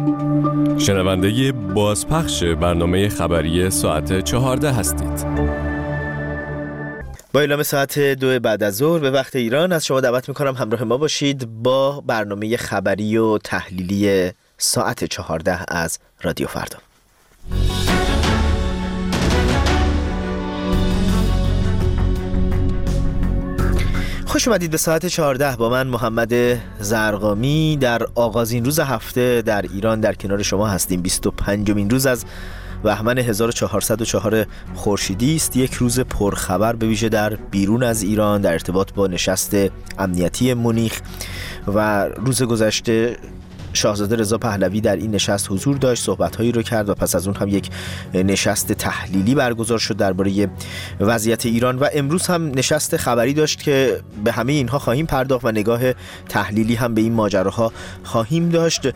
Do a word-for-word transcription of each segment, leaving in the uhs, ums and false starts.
شنونده بازپخش برنامه خبری ساعت چهارده هستید. با اعلام ساعت دو بعد از ظهر به وقت ایران از شما دعوت میکنم همراه ما باشید با برنامه خبری و تحلیلی ساعت چهارده از رادیو فردا. خوش اومدید به ساعت چهارده با من محمد زرقامی. در آغازین روز هفته در ایران در کنار شما هستیم. بیست و پنجمین روز از بهمن هزار و چهارصد و چهار خورشیدی است. یک روز پرخبر به ویژه در بیرون از ایران در ارتباط با نشست امنیتی مونیخ و روز گذشته شاهزاده رضا پهلوی در این نشست حضور داشت، صحبت‌هایی رو کرد و پس از اون هم یک نشست تحلیلی برگزار شد درباره وضعیت ایران و امروز هم نشست خبری داشت که به همه اینها خواهیم پرداخت و نگاه تحلیلی هم به این ماجراها خواهیم داشت.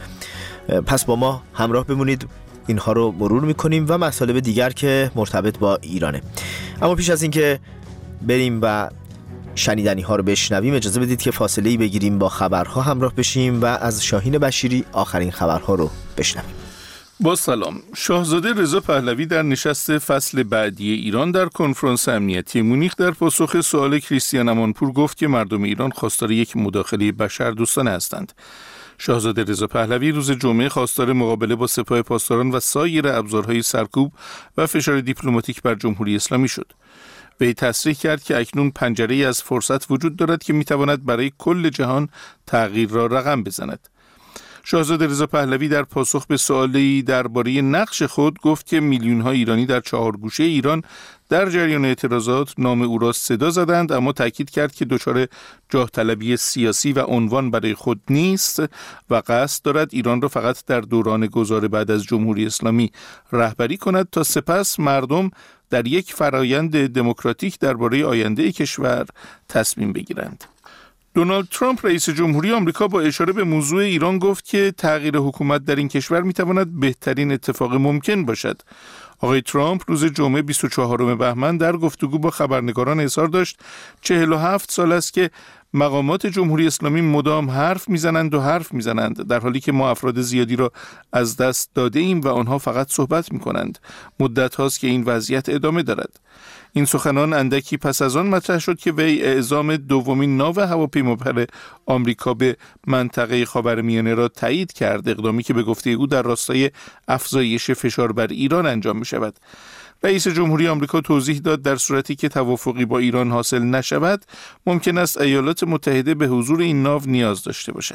پس با ما همراه بمونید، اینها رو مرور می‌کنیم و مطالب دیگر که مرتبط با ایرانه. اما پیش از اینکه بریم و شنیدنی ها رو بشنویم اجازه بدید که فاصله ای بگیریم، با خبرها همراه بشیم و از شاهین بشیری آخرین خبرها رو بشنویم. با سلام. شاهزاده رضا پهلوی در نشست فصل بعدی ایران در کنفرانس امنیتی مونیخ در پاسخ سوال کریستیان امانپور گفت که مردم ایران خواستار یک مداخله بشردوستانه هستند. شاهزاده رضا پهلوی روز جمعه خواستار مقابله با سپاه پاسداران و سایر ابزارهای سرکوب و فشار دیپلماتیک بر جمهوری اسلامی شد. وی تصریح کرد که اکنون پنجره‌ای از فرصت وجود دارد که میتواند برای کل جهان تغییر را رقم بزند. شاهزاده رضا پهلوی در پاسخ به سوالی درباره نقش خود گفت که میلیون‌ها ایرانی در چهار گوشه ایران در جریان اعتراضات نام او را صدا زدند، اما تاکید کرد که دچار جاه طلبی سیاسی و عنوان برای خود نیست و قصد دارد ایران را فقط در دوران گذار بعد از جمهوری اسلامی رهبری کند تا سپس مردم در یک فرایند دموکراتیک درباره آینده کشور تصمیم بگیرند. دونالد ترامپ رئیس جمهوری آمریکا با اشاره به موضوع ایران گفت که تغییر حکومت در این کشور میتواند بهترین اتفاق ممکن باشد. آقای ترامپ روز جمعه بیست و چهارم بهمن در گفتگو با خبرنگاران اظهار داشت چهل و هفت سال است که مقامات جمهوری اسلامی مدام حرف میزنند و حرف میزنند، در حالی که ما افراد زیادی را از دست داده ایم و آنها فقط صحبت میکنند. مدت هاست که این وضعیت ادامه دارد. این سخنان اندکی پس از آن مطرح شد که وی اعزام دومین ناو هواپیمابر آمریکا به منطقه خاورمیانه را تایید کرد، اقدامی که به گفته او در راستای افزایش فشار بر ایران انجام می شود. رئیس جمهوری آمریکا توضیح داد در صورتی که توافقی با ایران حاصل نشود ممکن است ایالات متحده به حضور این ناو نیاز داشته باشد.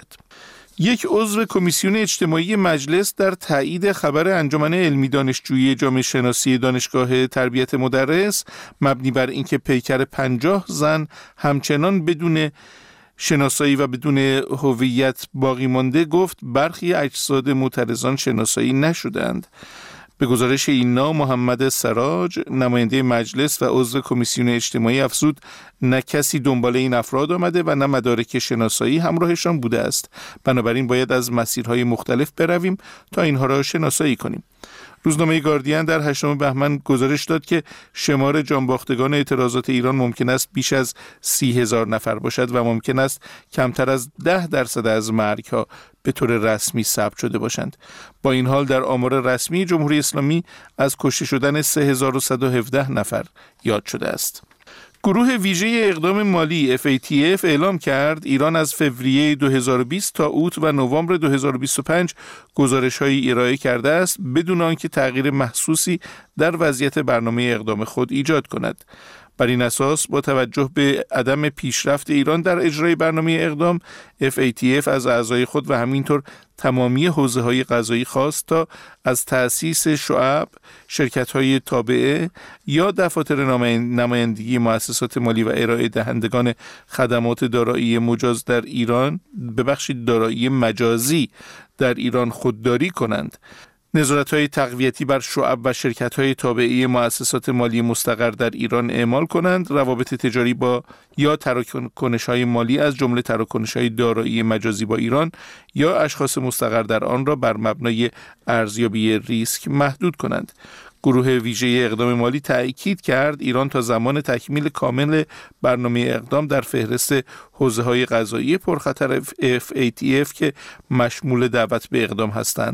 یک عضو کمیسیون اجتماعی مجلس در تایید خبر انجمن علمی دانشجویی جامعه شناسی دانشگاه تربیت مدرس مبنی بر اینکه پیکر پنجاه زن همچنان بدون شناسایی و بدون هویت باقی مانده گفت برخی اجساد معترضان شناسایی نشدند. به گزارش اینا محمد سراج نماینده مجلس و عضو کمیسیون اجتماعی افزود نه کسی دنبال این افراد آمده و نه مدارک شناسایی همراهشان بوده است، بنابراین باید از مسیرهای مختلف برویم تا اینها را شناسایی کنیم. روزنامه گاردین در هشتم بهمن گزارش داد که شمار جانباختگان اعتراضات ایران ممکن است بیش از سی هزار نفر باشد و ممکن است کمتر از ده درصد از مرگ‌ها به طور رسمی ثبت شده باشند. با این حال در آمار رسمی جمهوری اسلامی از کشته شدن سه هزار و صد و هفده نفر یاد شده است. گروه ویژه اقدام مالی اف ای تی اف اعلام کرد ایران از فوریه دو هزار و بیست تا اوت و نوامبر دو هزار و بیست و پنج گزارش‌هایی ارائه کرده است بدون آنکه تغییر محسوسی در وضعیت برنامه اقدام خود ایجاد کند. بر این اساس با توجه به عدم پیشرفت ایران در اجرای برنامه اقدام، اف ای تی اف از اعضای خود و همینطور تمامی حوزه‌های قضایی خواست تا از تأسیس شعب، شرکت‌های تابعه یا دفاتر نمایندگی مؤسسات مالی و ارائه دهندگان خدمات دارایی مجاز در ایران، ببخشید دارایی مجازی در ایران خودداری کنند. نظارت‌های تقویتی بر شعب و شرکت‌های تابعه مؤسسات مالی مستقر در ایران اعمال کنند، روابط تجاری با یا تراکنش‌های مالی از جمله تراکنش‌های دارایی مجازی با ایران یا اشخاص مستقر در آن را بر مبنای ارزیابی ریسک محدود کنند. گروه ویژه اقدام مالی تأکید کرد ایران تا زمان تکمیل کامل برنامه اقدام در فهرست حوزه‌های قضایی پرخطر اف ای تی اف که مشمول دعوت به اقدام هستند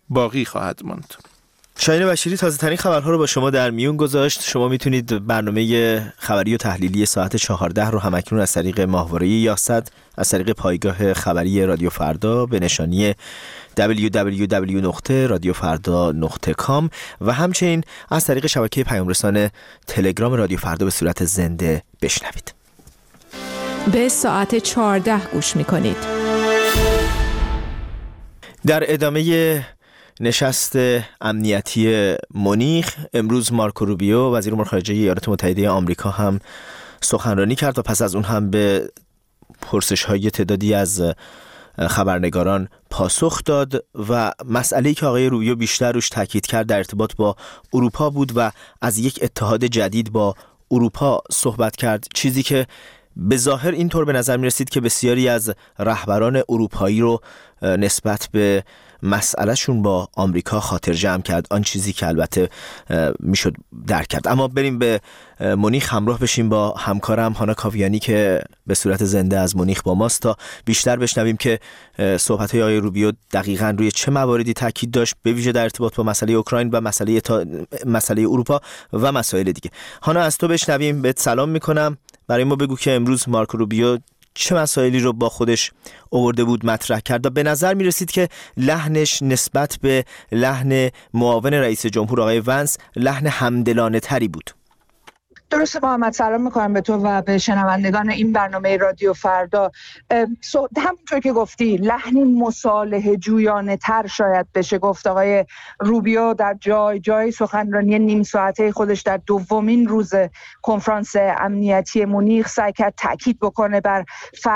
باقی خواهد ماند. شاهین بشیری تازه ترین خبرها رو با شما در میون گذاشت. شما میتونید برنامه خبری و تحلیلی ساعت چهارده رو همکنون از طریق ماهواره یاست، از طریق پایگاه خبری رادیو فردا به نشانی دبلیو دبلیو دبلیو دات رادیو فردا دات کام و همچنین از طریق شبکه پیام‌رسان تلگرام رادیو فردا به صورت زنده بشنوید. به ساعت چهارده گوش میکنید. در ادامه نشست امنیتی مونیخ امروز مارکو روبیو وزیر امور خارجه ایالات متحده آمریکا هم سخنرانی کرد و پس از اون هم به پرسش‌های تعدادی از خبرنگاران پاسخ داد و مسئله‌ای که آقای روبیو بیشتر روش تاکید کرد در ارتباط با اروپا بود و از یک اتحاد جدید با اروپا صحبت کرد، چیزی که به ظاهر اینطور به نظر می رسید که بسیاری از رهبران اروپایی رو نسبت به مسئلهشون با آمریکا خاطر جمع کرد، آن چیزی که البته میشد درک کرد. اما بریم به مونیخ همراه بشیم با همکارم هانا کاویانی که به صورت زنده از مونیخ با ماست تا بیشتر بشنویم که صحبت‌های آقای روبیو دقیقاً روی چه مواردی تاکید داشت، به ویژه در ارتباط با مسئله اوکراین و مسئله تا... مسئله اروپا و مسائل دیگه. هانا از تو بشنویم. بهت سلام میکنم. برای ما بگو که امروز مارکو روبیو چه مسائلی رو با خودش آورده بود مطرح کرد و به نظر می رسید که لحنش نسبت به لحن معاون رئیس جمهور آقای ونس لحن همدلانه تری بود. درسته محمد، سلام میکنم به تو و به شنوندگان این برنامه رادیو فردا. همونطور که گفتی لحنی مصالحه جویانه تر شاید بشه گفت. آقای روبیو در جای جای سخنرانی نیم ساعته خودش در دومین روز کنفرانس امنیتی مونیخ سعی کرد تاکید بکنه بر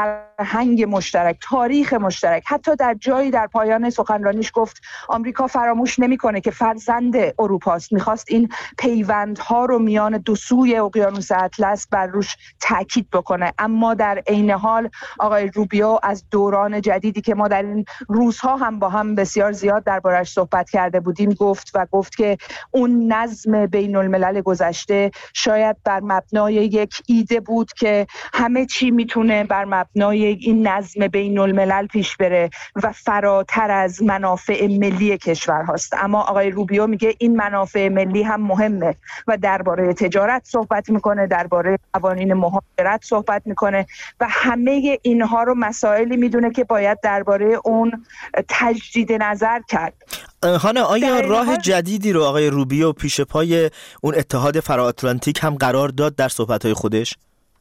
فرهنگ مشترک، تاریخ مشترک. حتی در جایی در پایان سخنرانیش گفت آمریکا فراموش نمیکنه که فرزند اروپاست. میخواست این پیوندها رو میان دو سوی اقیانوس اطلس بر روش تاکید بکنه. اما در عین حال آقای روبیو از دوران جدیدی که ما در این روزها هم با هم بسیار زیاد دربارش صحبت کرده بودیم گفت و گفت که اون نظم بین الملل گذشته شاید بر مبنای یک ایده بود که همه چی میتونه بر مبنای این نظم بین الملل پیش بره و فراتر از منافع ملی کشورهاست. اما آقای روبیو میگه این منافع ملی هم مهمه و درباره تجارت صحبت میکنه، درباره قوانین مهاجرت صحبت میکنه و همه اینها رو مسائلی میدونه که باید درباره اون تجدید نظر کرد. هانا، آیا راه جدیدی رو آقای روبیو پیش پای اون اتحاد فرااتلانتیک هم قرار داد در صحبت‌های خودش؟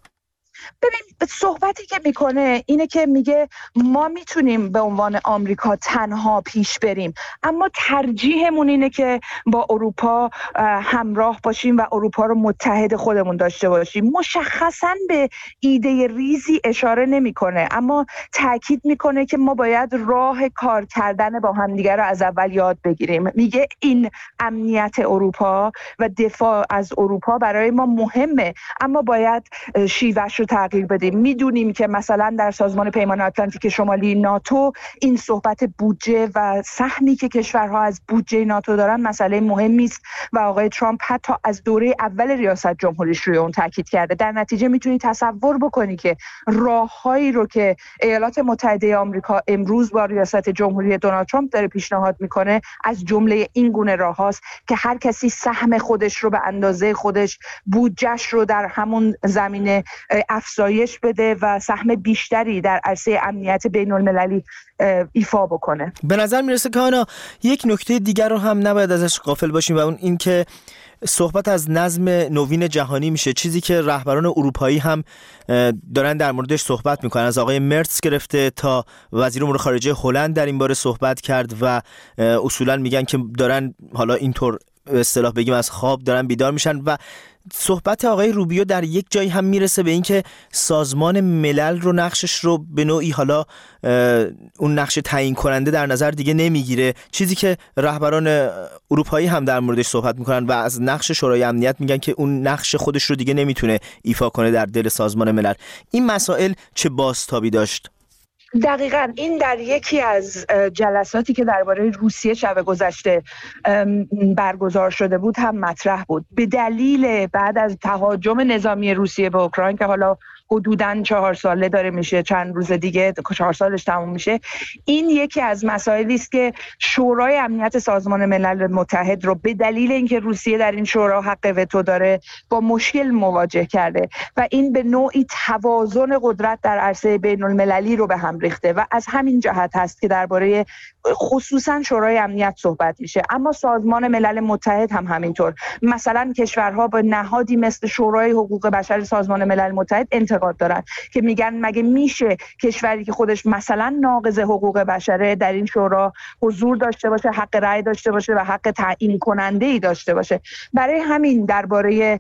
ببین، صحبتی که میکنه اینه که میگه ما میتونیم به عنوان آمریکا تنها پیش بریم، اما ترجیحمون اینه که با اروپا همراه باشیم و اروپا رو متحد خودمون داشته باشیم. مشخصاً به ایده ریزی اشاره نمیکنه، اما تاکید میکنه که ما باید راه کار کردن با همدیگه رو از اول یاد بگیریم. میگه این امنیت اروپا و دفاع از اروپا برای ما مهمه، اما باید شیوهش رو تغییر بدیم. میدونیم که مثلا در سازمان پیمان اتلانتیک شمالی ناتو این صحبت بودجه و سهمی که کشورها از بودجه ناتو دارن مسئله مهمی است و آقای ترامپ حتی از دوره اول ریاست جمهوریش روی اون تاکید کرده. در نتیجه میتونی تصور بکنی که راههایی رو که ایالات متحده آمریکا امروز با ریاست جمهوری دونالد ترامپ داره پیشنهاد میکنه از جمله این گونه راههاست که هر کسی سهم خودش رو به اندازه خودش، بودجهش رو در همون زمینه افزایش بده و سهم بیشتری در عرصه امنیت بین المللی ایفا بکنه. به نظر میرسه که آنا یک نکته دیگر رو هم نباید ازش غافل باشیم و اون این که صحبت از نظم نوین جهانی میشه، چیزی که رهبران اروپایی هم دارن در موردش صحبت میکنن. از آقای مرتس گرفته تا وزیر امور خارجه هلند در این باره صحبت کرد و اصولا میگن که دارن، حالا اینطور به اصطلاح بگیم، از خواب دارن بیدار میشن و صحبت آقای روبیو در یک جایی هم میرسه به این که سازمان ملل رو نقشش رو به نوعی حالا اون نقش تعیین کننده در نظر دیگه نمیگیره، چیزی که رهبران اروپایی هم در موردش صحبت میکنن و از نقش شورای امنیت میگن که اون نقش خودش رو دیگه نمیتونه ایفا کنه در دل سازمان ملل. این مسائل چه بازتابی داشت؟ دقیقاً این در یکی از جلساتی که درباره روسیه شب گذشته برگزار شده بود هم مطرح بود. به دلیل بعد از تهاجم نظامی روسیه به اوکراین که حالا حدوداً چهار ساله داره میشه، چند روز دیگه چهار سالش تموم میشه. این یکی از مسائلی است که شورای امنیت سازمان ملل متحد رو به دلیل اینکه روسیه در این شورا حق وتو داره با مشکل مواجه کرده و این به نوعی توازن قدرت در عرصه بین المللی رو به هم ریخته و از همین جهت هست که درباره خصوصا شورای امنیت صحبت میشه. اما سازمان ملل متحد هم همینطور. مثلا کشورها با نهادی مثل شورای حقوق بشر سازمان ملل متحد انتقاد دارن که میگن مگه میشه کشوری که خودش مثلا ناقض حقوق بشره در این شورا حضور داشته باشه، حق رأی داشته باشه و حق تعیین کننده ای داشته باشه. برای همین درباره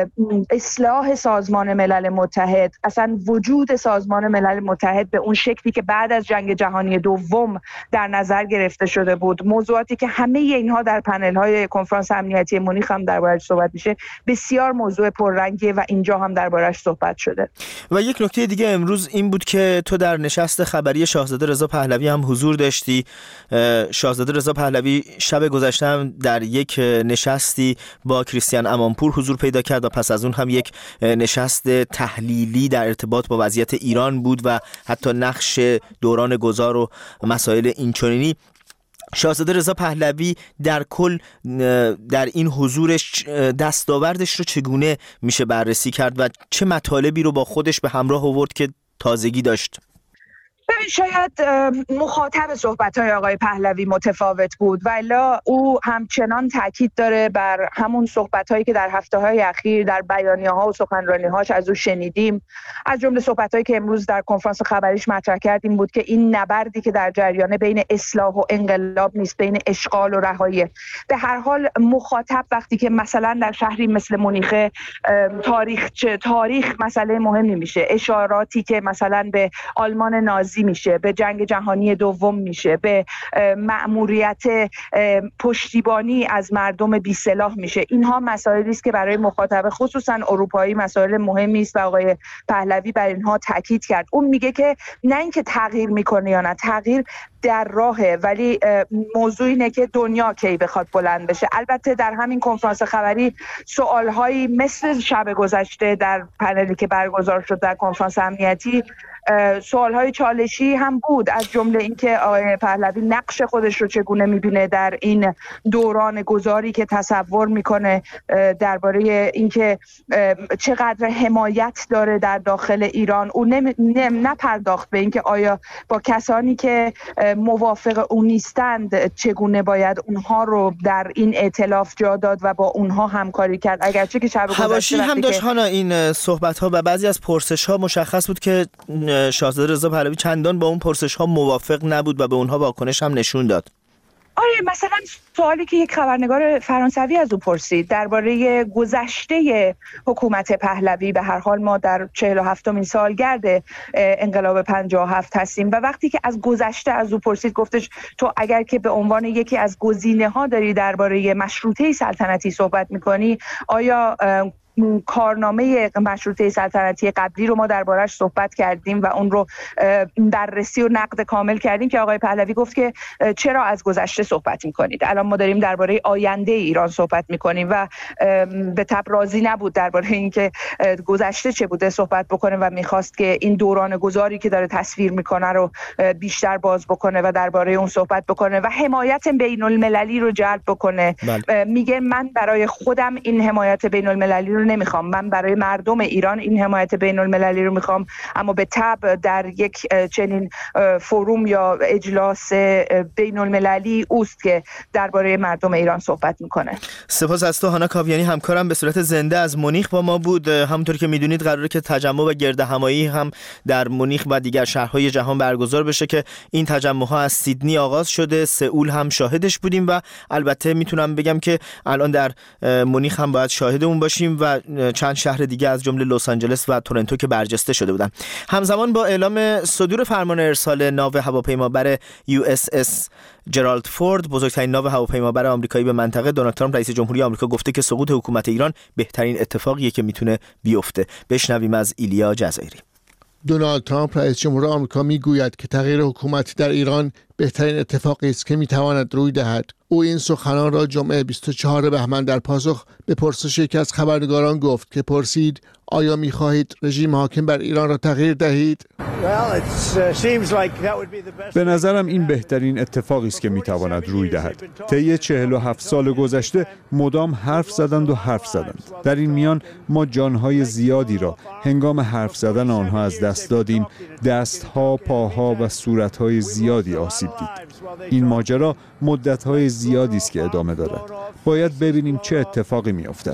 اصلاح سازمان ملل متحد، اصلا وجود سازمان ملل متحد به اون شکلی که بعد از جنگ جهانی دوم در نظر گرفته شده بود، موضوعاتی که همه اینها در پنل‌های کنفرانس امنیتی مونیخ هم درباره‌اش صحبت میشه، بسیار موضوع پررنگیه و اینجا هم درباره‌اش صحبت شده. و یک نکته دیگه امروز این بود که تو در نشست خبری شاهزاده رضا پهلوی هم حضور داشتی. شاهزاده رضا پهلوی شب گذشته هم در یک نشستی با کریستیان امانپور حضور پیدا کرد و پس از اون هم یک نشست تحلیلی در ارتباط با وضعیت ایران بود و حتی نقش دوران گذار و مسائل اینچنینی. شاهزاده رضا پهلوی در کل در این حضورش دستاوردش رو چگونه میشه بررسی کرد و چه مطالبی رو با خودش به همراه آورد که تازگی داشت؟ ببین شاید مخاطب صحبت‌های آقای پهلوی متفاوت بود و الا او همچنان تاکید داره بر همون صحبت‌هایی که در هفته‌های اخیر در بیانیه‌ها و سخنرانی‌هاش از او شنیدیم. از جمله صحبت‌هایی که امروز در کنفرانس خبریش مطرح کرد این بود که این نبردی که در جریان بین اصلاح و انقلاب نیست، بین اشغال و رهایی. به هر حال مخاطب وقتی که مثلا در شهری مثل مونیخ تاریخ تاریخ مسئله مهمی میشه، اشاراتی که مثلا به آلمان نازی میشه، به جنگ جهانی دوم میشه، به مأموریت پشتیبانی از مردم بی سلاح میشه، اینها مسائلی است که برای مخاطب خصوصا اروپایی مسائل مهمی است و آقای پهلوی بر اینها تاکید کرد. اون میگه که نه اینکه تغییر میکنه یا نه، تغییر در راهه، ولی موضوع اینه که دنیا کی بخواد بلند بشه. البته در همین کنفرانس خبری سوالهایی مثل شب گذشته در پنلی که برگزار شد در کنفرانس امنیتی سوالهای چالشی هم بود، از جمله اینکه آقای پهلوی نقش خودش رو چگونه میبینه در این دوران گذاری که تصور میکنه، درباره اینکه چقدر حمایت داره در داخل ایران. او نپرداخت به اینکه آیا با کسانی که موافق اون نیستند چگونه باید اونها رو در این ائتلاف جا داد و با اونها همکاری کرد، اگرچه که شب گذشته حواشی هم داشت هانا این صحبت ها و بعضی از پرسش ها مشخص بود که شاهزاده رضا پهلوی چندان با اون پرسش ها موافق نبود و به اونها واکنش هم نشون داد. آره، مثلا سوالی که یک خبرنگار فرانسوی از او پرسید درباره گذشته حکومت پهلوی، به هر حال ما در چهل و هفتمین سالگرد انقلاب پنجاه و هفت هستیم و وقتی که از گذشته از او پرسید گفتش تو اگر که به عنوان یکی از گزینه‌ها داری درباره مشروطه سلطنتی صحبت می‌کنی، آیا کارنامه مشروطه سلطنتی قبلی رو ما درباره‌اش صحبت کردیم و اون رو بررسی و نقد کامل کردیم که آقای پهلوی گفت که چرا از گذشته صحبت می‌کنید؟ الان ما داریم درباره آینده ایران صحبت می‌کنیم و به طب راضی نبود درباره اینکه گذشته چه بوده صحبت بکنه و می‌خواست که این دوران گذاری که داره تصویر می‌کنه رو بیشتر باز بکنه و درباره اون صحبت بکنه و حمایت بین‌المللی رو جلب بکنه. بله. میگه من برای خودم این حمایت بین‌المللی رو نمیخوام، من برای مردم ایران این حمایت بین المللی رو میخوام، اما به طبع در یک چنین فروم یا اجلاس بین المللی اوست که درباره مردم ایران صحبت میکنه. سپاس از تو هانا کاویانی، همکارم به صورت زنده از مونیخ با ما بود. همونطور که میدونید قراره که تجمع و گرد همایی هم در مونیخ و دیگر شهرهای جهان برگزار بشه که این تجمع ها از سیدنی آغاز شده، سئول هم شاهدش بودیم و البته میتونم بگم که الان در مونیخ هم باید شاهد اون باشیم و چند شهر دیگه از جمله لس آنجلس و تورنتو که برجسته شده بودن. همزمان با اعلام صدور فرمان ارسال ناو هواپیمابر یو اس اس جرالد فورد، بزرگترین ناو هواپیمابر آمریکایی به منطقه، دونالد ترامپ رئیس جمهوری آمریکا گفته که سقوط حکومت ایران بهترین اتفاقیه که میتونه بیفته. بشنویم از ایلیا جزایری. دونالد ترامپ رئیس جمهور آمریکا میگوید که تغییر حکومت در ایران بهترین اتفاقی است که میتواند روی دهد. او این سخنان را جمعه بیست و چهارم بهمن در پاسخ به پرسش یکی از خبرنگاران گفت که پرسید آیا می‌خواهید رژیم حاکم بر ایران را تغییر دهید؟ به نظرم این بهترین اتفاقی است که میتواند روی دهد. طی چهل و هفت سال گذشته مدام حرف زدند و حرف زدند. در این میان ما جانهای زیادی را هنگام حرف زدن آنها از دست دادیم. دستها، پاها و صورتهای زیادی آسیب دید. این ماجرا مدتهای زیادی است که ادامه دارد. باید ببینیم چه اتفاقی میافتد.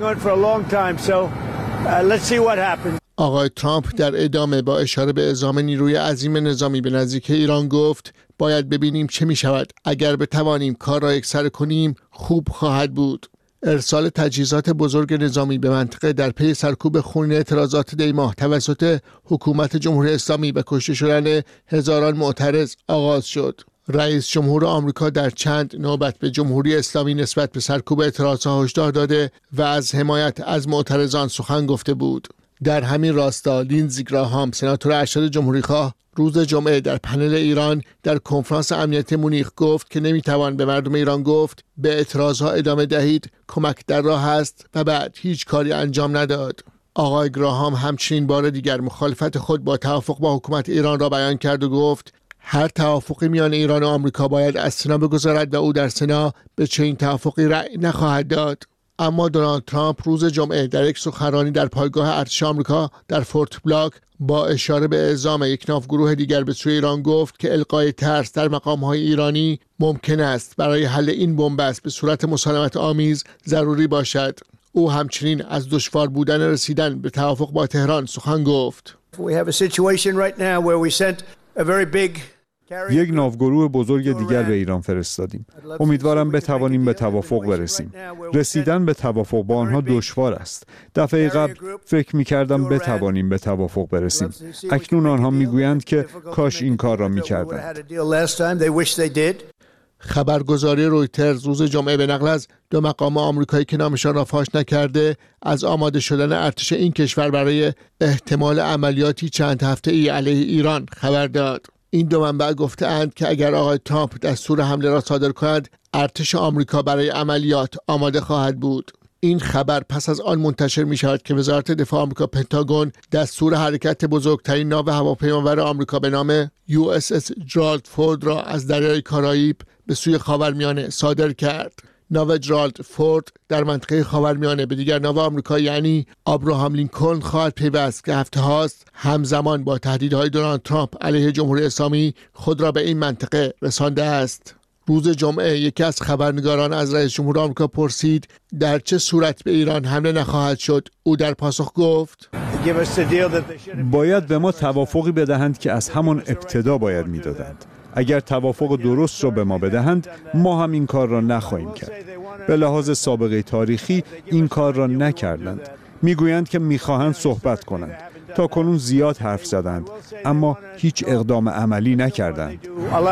آقای ترامپ در ادامه با اشاره به اعزام نیروی عظیم نظامی به نزدیک ایران گفت باید ببینیم چه می شود. اگر بتوانیم کار را یکسره کنیم خوب خواهد بود. ارسال تجهیزات بزرگ نظامی به منطقه در پی سرکوب خونین اعتراضات دی ماه توسط حکومت جمهوری اسلامی و کشته شدن هزاران معترض آغاز شد. رئیس جمهور آمریکا در چند نوبت به جمهوری اسلامی نسبت به سرکوب اعتراضات هشدار داده و از حمایت از معترضان سخن گفته بود. در همین راستا لینزی گراهام سناتور ارشد جمهوریخواه روز جمعه در پنل ایران در کنفرانس امنیت مونیخ گفت که نمیتوان به مردم ایران گفت به اعتراضها ادامه دهید، کمک در راه است و بعد هیچ کاری انجام نداد. آقای گراهام همچنین بار دیگر مخالفت خود با توافق با حکومت ایران را بیان کرد و گفت هر توافقی میان ایران و آمریکا باید از سنا بگذرد و او در سنا به چنین توافقی رأی نخواهد داد. اما دونالد ترامپ روز جمعه در یک سخنرانی در پایگاه ارتش آمریکا در فورت بلاک با اشاره به اعزام یک ناوگروه دیگر به سوی ایران گفت که القای ترس در مقام‌های ایرانی ممکن است برای حل این بنبست به صورت مسالمت آمیز ضروری باشد. او همچنین از دشوار بودن رسیدن به توافق با تهران سخن گفت. یک ناوگروه بزرگ دیگر به ایران فرستادیم. امیدوارم بتوانیم به توافق برسیم. رسیدن به توافق با آنها دشوار است. دفعه قبل فکر می‌کردم بتوانیم به توافق برسیم. اکنون آنها می‌گویند که کاش این کار را می‌کردند. خبرگزاری رویترز روز جمعه به نقل از دو مقام آمریکایی که نامشان را فاش نکرده از آماده شدن ارتش این کشور برای احتمال عملیاتی چند هفته‌ای علیه ایران خبر داد. این دو منبع گفته‌اند که اگر آقای ترامپ دستور حمله را صادر کند، ارتش آمریکا برای عملیات آماده خواهد بود. این خبر پس از آن منتشر می شود که وزارت دفاع آمریکا پنتاگون دستور حرکت بزرگترین ناو هواپیمابر آمریکا به نام یو اس اس جرالد فورد را از دریای کارائیب به سوی خاورمیانه صادر کرد. ناو جرالد فورد در منطقه خاورمیانه به دیگر ناو آمریکا یعنی ابراهام لینکلن خواهد پیوست که هفته هاست همزمان با تهدیدهای دونالد ترامپ علیه جمهوری اسلامی خود را به این منطقه رسانده است. روز جمعه یکی از خبرنگاران از رئیس جمهور آمریکا پرسید در چه صورت به ایران حمله نخواهد شد. او در پاسخ گفت باید به ما توافقی بدهند که از همان ابتدا باید میدادند. اگر توافق درست را به ما بدهند ما هم این کار را نخواهیم کرد. به لحاظ سابقه تاریخی این کار را نکردند. میگویند که میخواهند صحبت کنند. تا کنون زیاد حرف زدند اما هیچ اقدام عملی نکردند.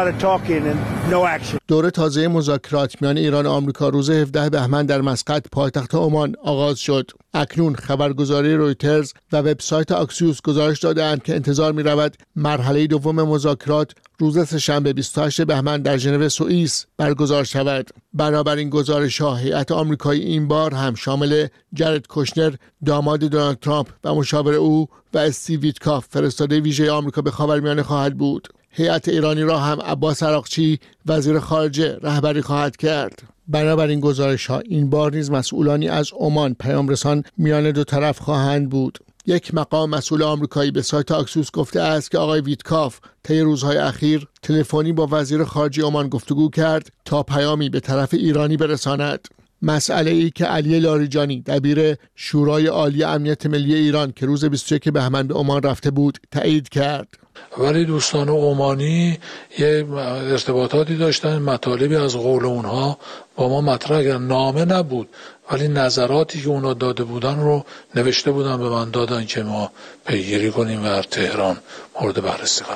دوره تازه مذاکرات میان ایران و آمریکا روز هفدهم بهمن در مسقط پایتخت عمان آغاز شد. اکنون خبرگزاری رویترز و وبسایت آکسیوس گزارش داده‌اند که انتظار می‌رود مرحله دوم مذاکرات روز سه‌شنبه بیست و هشتم بهمن در ژنو سوئیس برگزار شود. بنابراین گزارش‌ها هیئت آمریکایی این بار هم شامل جرد کوشنر داماد دونالد ترامپ و مشاور او و استیو ویتکاف فرستاده ویژه آمریکا به خاورمیانه خواهد بود. هیئت ایرانی را هم عباس عراقچی وزیر خارجه رهبری خواهد کرد. بنابراین گزارش‌ها این بار نیز مسئولانی از عمان پیامرسان میان دو طرف خواهند بود. یک مقام مسئول آمریکایی به سایت آکسیوس گفته است که آقای ویتکاف طی روزهای اخیر تلفنی با وزیر خارجه عمان گفتگو کرد تا پیامی به طرف ایرانی برساند. مسئله ای که علی لاریجانی دبیر شورای عالی امنیت ملی ایران که روز بیست و یکم بهمن به عمان رفته بود تایید کرد. ولی دوستان عمانی یه ارتباطاتی داشتن، مطالبی از قول اونها با ما مطرح کردن. نامه نبود ولی نظراتی که اونا داده بودن رو نوشته بودن به من دادن که ما پیگیری کنیم و تهران مورد بررسی قرار بدیم.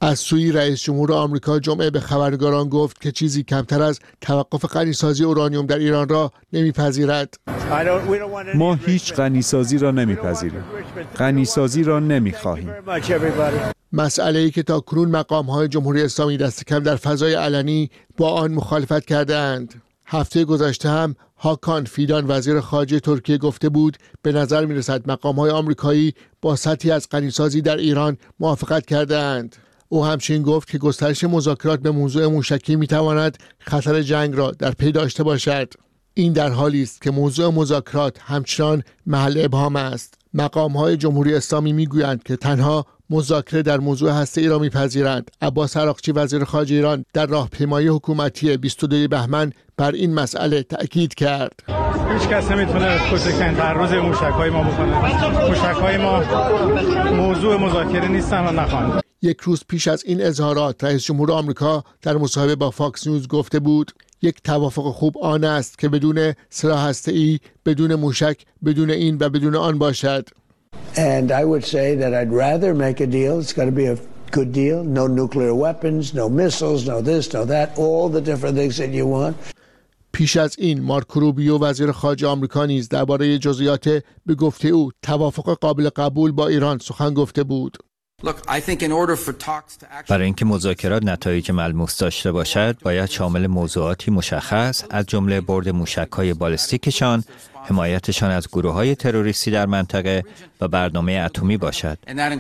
از سوی رئیس جمهور آمریکا جمعه به خبرنگاران گفت که چیزی کمتر از توقف غنیسازی اورانیوم در ایران را نمیپذیرد. ما هیچ غنیسازی را نمیپذیریم. غنیسازی را نمیخواهیم. مسئله‌ای که تا کنون مقام‌های جمهوری اسلامی دست کم در فضای علنی با آن مخالفت کرده‌اند. هفته گذشته هم هاکان فیدان وزیر خارجه ترکیه گفته بود به نظر می‌رسد مقام‌های آمریکایی با سطحی از غنیسازی در ایران موافقت کرده‌اند. او همچنین گفت که گسترش مذاکرات به موضوع موشکی می‌تواند خطر جنگ را در پی داشته باشد. این در حالی است که موضوع مذاکرات همچنان محل ابهام است. مقام‌های جمهوری اسلامی می‌گویند که تنها مذاکره در موضوع هسته‌ای را می‌پذیرند. عباس عراقچی وزیر خارجه ایران در راهپیمایی حکومتی بیست و دو بهمن بر این مسئله تأکید کرد. هیچ کس نمیتونه کوچکترین تعرض موشک‌های ما بکنه. موشک‌های ما موضوع مذاکره نیستن و نخواهند. یک روز پیش از این اظهارات رئیس جمهور آمریکا در مصاحبه با فاکس نیوز گفته بود یک توافق خوب آن است که بدون سلاح هسته‌ای، بدون موشک، بدون این و بدون آن باشد. And I would say that I'd rather make a deal. It's got to be a good deal. No nuclear weapons, no missiles, no this, no that, all the different things that you want. پیش از این مارکو روبیو وزیر خارجه آمریکا نیز درباره جزئیات به گفته او توافق قابل قبول با ایران سخن گفته بود. برای اینکه مذاکرات نتایج ملموس داشته باشد، باید شامل موضوعاتی مشخص از جمله برد موشک‌های بالستیکشان، حمایتشان از گروه‌های تروریستی در منطقه و برنامه اتمی باشد.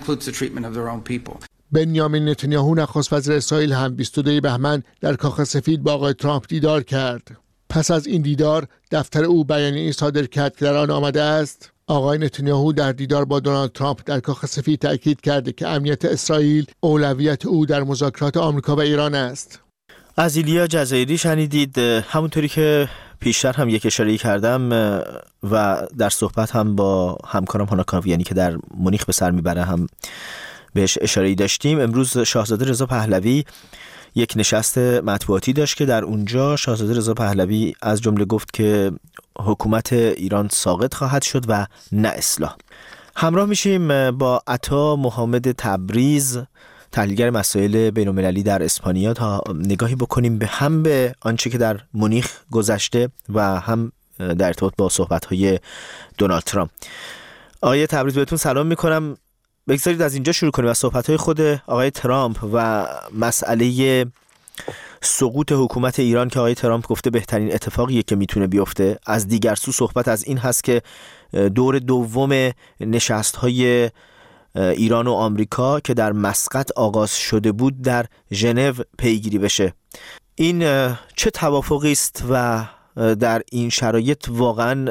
بنیامین نتانیاهو نخست وزیر اسرائیل هم بیست و دو بهمن در کاخ سفید با آقای ترامپ دیدار کرد. پس از این دیدار دفتر او بیانیه‌ای صادر کرد که در آن آمده است آقای نتانیاهو در دیدار با دونالد ترامپ در کاخ سفید تأکید کرده که امنیت اسرائیل اولویت او در مذاکرات آمریکا و ایران است. از ایلیا جزایری شنیدید. همونطوری که پیشتر هم یک اشاره کردم و در صحبت هم با همکارم هانا کاویانی که در مونیخ به سر میبره هم بهش اشاره‌ای داشتیم. امروز شاهزاده رضا پهلوی یک نشست مطبوعاتی داشت که در اونجا شاهزاده رضا پهلوی از جمله گفت که حکومت ایران ساقط خواهد شد و نه اصلاح. همراه میشیم با عطا محمد تبریز، تحلیلگر مسائل بین‌المللی در اسپانیا، تا نگاهی بکنیم به هم به آنچه که در مونیخ گذشته و هم در ارتباط با صحبت‌های دونالد ترامپ. آقای تبریز بهتون سلام میکنم. بگذارید از اینجا شروع کنیم، از صحبت‌های خود آقای ترامپ و مسئله سقوط حکومت ایران که آقای ترامپ گفته بهترین اتفاقیه که میتونه بیفته. از دیگر سو صحبت از این هست که دور دوم نشست‌های ایران و آمریکا که در مسقط آغاز شده بود در ژنو پیگیری بشه. این چه توافقی است و در این شرایط واقعاً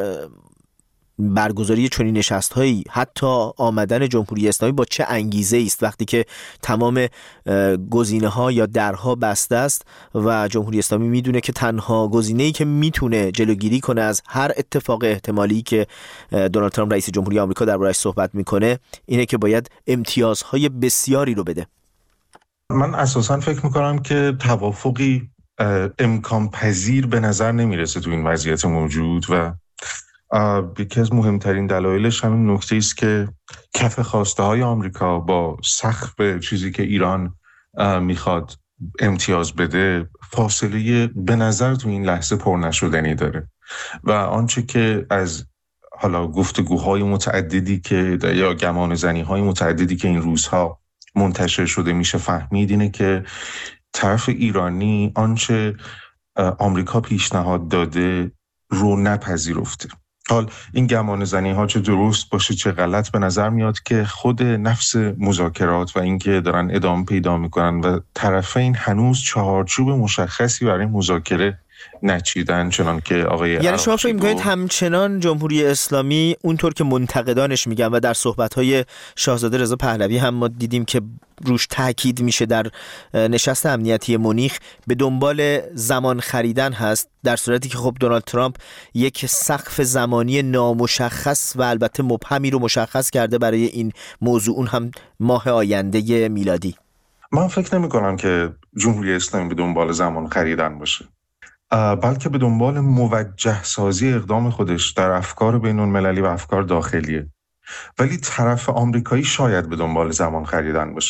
برگزاری چنین نشست‌هایی، حتی آمدن جمهوری اسلامی، با چه انگیزه است وقتی که تمام گزینه‌ها یا درها بسته است و جمهوری اسلامی میدونه که تنها گزینه‌ای که میتونه جلوگیری کنه از هر اتفاق احتمالی که دونالد ترامپ رئیس جمهوری آمریکا درباره‌اش صحبت میکنه اینه که باید امتیازهای بسیاری رو بده. من اساساً فکر میکنم که توافقی امکان پذیر به نظر نمیرسه تو این وضعیت موجود و یکی از مهمترین دلایلش همین نکته است که کف خواسته های آمریکا با سقف چیزی که ایران میخواد امتیاز بده فاصله به نظر تو این لحظه پر نشدنی داره و آنچه که از حالا گفتگوهای متعددی که یا گمان زنی های متعددی که این روزها منتشر شده میشه فهمید اینه که طرف ایرانی آنچه آمریکا پیشنهاد داده رو نپذیرفته. حال این گمان زنی ها چه درست باشه چه غلط، به نظر میاد که خود نفس مذاکرات و اینکه دارن ادامه پیدا میکنن و طرفین هنوز چهارچوب مشخصی برای مذاکره نچیدن، چنان که آقای یعنی شما فکر می‌کنید همچنان جمهوری اسلامی اونطور که منتقدانش میگن و در صحبت‌های شاهزاده رضا پهلوی هم ما دیدیم که روش تاکید میشه در نشست امنیتی مونیخ، به دنبال زمان خریدن هست، در صورتی که خب دونالد ترامپ یک سقف زمانی نامشخص و البته مبهمی رو مشخص کرده برای این موضوع، اون هم ماه آینده میلادی. من فکر نمی‌کنم که جمهوری اسلامی به دنبال زمان خریدن باشه، بلکه به دنبال موجه سازی اقدام خودش در افکار بین المللی و افکار داخلیه. ولی طرف آمریکایی شاید به دنبال زمان خریدن باشه.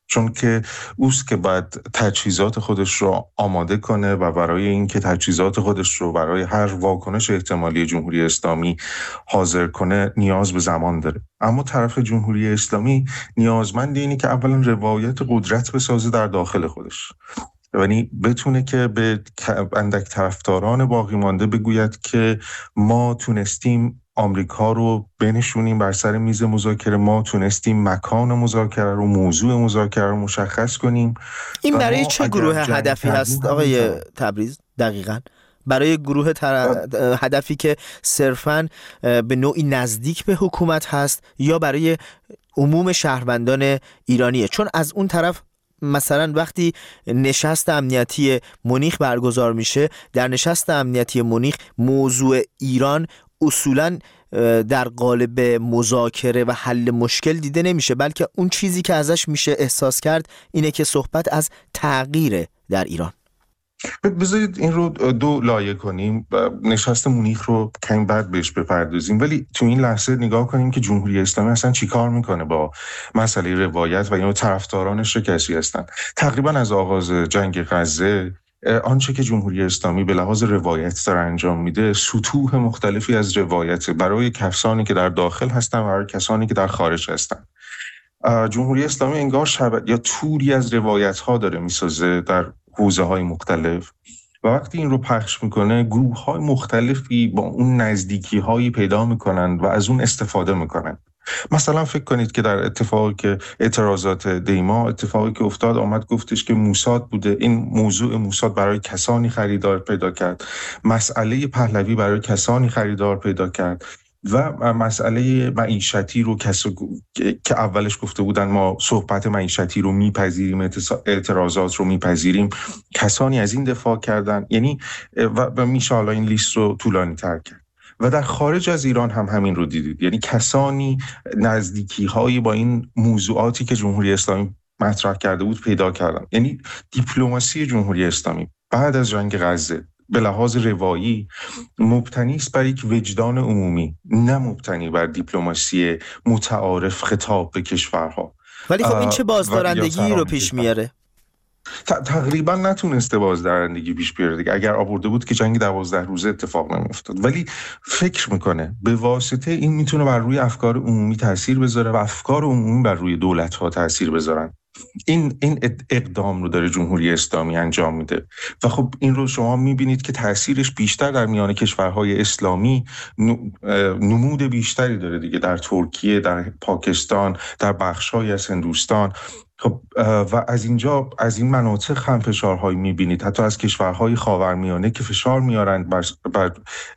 چون که اوست که باید تجهیزات خودش رو آماده کنه و برای اینکه تجهیزات خودش رو برای هر واکنش احتمالی جمهوری اسلامی حاضر کنه نیاز به زمان داره. اما طرف جمهوری اسلامی نیازمند اینه که اولا روایت قدرت بسازه در داخل خودش، یعنی بتونه که به اندک طرفداران باقی مانده بگوید که ما تونستیم آمریکا رو بنشونیم بر سر میز مذاکره، ما تونستیم مکان مذاکره رو، موضوع مذاکره رو مشخص کنیم. این برای چه گروه هدفی هست آقای تبریز دقیقاً؟ برای گروه تر... هدفی که صرفاً به نوعی نزدیک به حکومت هست یا برای عموم شهروندان ایرانیه؟ چون از اون طرف مثلا وقتی نشست امنیتی مونیخ برگزار میشه، در نشست امنیتی مونیخ موضوع ایران اصولاً در قالب مذاکره و حل مشکل دیده نمیشه، بلکه اون چیزی که ازش میشه احساس کرد اینه که صحبت از تغییر در ایران. بذارید این رو دو لایه کنیم، نشست مونیخ رو کمی بعد بهش بپردازیم، ولی تو این لحظه نگاه کنیم که جمهوری اسلامی اصلا چی کار میکنه با مسئله روایت و اینو طرفدارانش رو کسی هستن. تقریبا از آغاز جنگ غزه آنچه که جمهوری اسلامی به لحاظ روایت داره انجام میده سطوح مختلفی از روایت برای کسانی که در داخل هستن و برای کسانی که در خارج هستن. جمهوری اسلامی انگار شبکه یا توری از روایت ها داره میسازه در حوزه های مختلف و وقتی این رو پخش میکنه گروه های مختلفی با اون نزدیکی هایی پیدا میکنن و از اون استفاده میکنن. مثلا فکر کنید که در اتفاقی که اعتراضات دیما، اتفاقی که افتاد آمد گفتش که موساد بوده، این موضوع موساد برای کسانی خریدار پیدا کرد، مسئله پهلوی برای کسانی خریدار پیدا کرد و مسئله معیشتی رو کس... که اولش گفته بودن ما صحبت معیشتی رو میپذیریم، اعتراضات رو میپذیریم، کسانی از این دفاع کردن، یعنی و, و میشه حالا این لیست رو طولانی تر کرد. و در خارج از ایران هم همین رو دیدید، یعنی کسانی نزدیکی هایی با این موضوعاتی که جمهوری اسلامی مطرح کرده بود پیدا کردن. یعنی دیپلماسی جمهوری اسلامی بعد از جنگ غزه به لحاظ روایی مبتنی است بر یک وجدان عمومی، نه مبتنی بر دیپلماسی متعارف خطاب به کشورها. ولی خب این چه بازدارندگی رو پیش میاره؟ تقریبا نتونسته بازدارندگی پیش بیاره دیگه. اگر آورده بود که جنگ دوازده روزه اتفاق نمیافتاد، ولی فکر میکنه به واسطه این میتونه بر روی افکار عمومی تاثیر بذاره و افکار عمومی بر روی دولت‌ها تاثیر بذارن. این این اقدام رو داره جمهوری اسلامی انجام میده و خب این رو شما میبینید که تاثیرش بیشتر در میان کشورهای اسلامی نمود بیشتری داره دیگه، در ترکیه، در پاکستان، در بخش‌های از هندوستان. خب و از اینجا از این مناطق هم فشارهایی میبینید، حتی از کشورهای خاورمیانه که فشار میارند بر, بر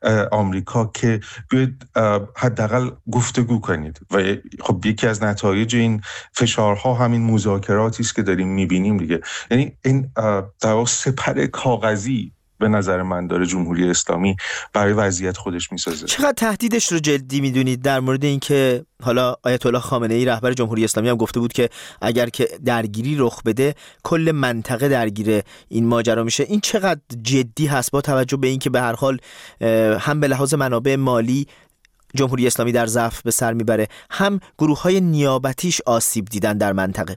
آمریکا که بیاید حداقل گفتگو کنید و خب یکی از نتایج این فشارها همین مذاکراتی است که داریم میبینیم دیگه. یعنی این در واقع سپر کاغذی به نظر من داره جمهوری اسلامی برای وضعیت خودش میسازه. چقدر تهدیدش رو جدی میدونید در مورد اینکه حالا آیت الله خامنه ای رهبر جمهوری اسلامی هم گفته بود که اگر که درگیری رخ بده کل منطقه درگیر این ماجرا میشه، این چقدر جدی هست با توجه به اینکه به هر حال هم به لحاظ منابع مالی جمهوری اسلامی در ضعف به سر میبره، هم گروه‌های نیابتیش آسیب دیدن در منطقه؟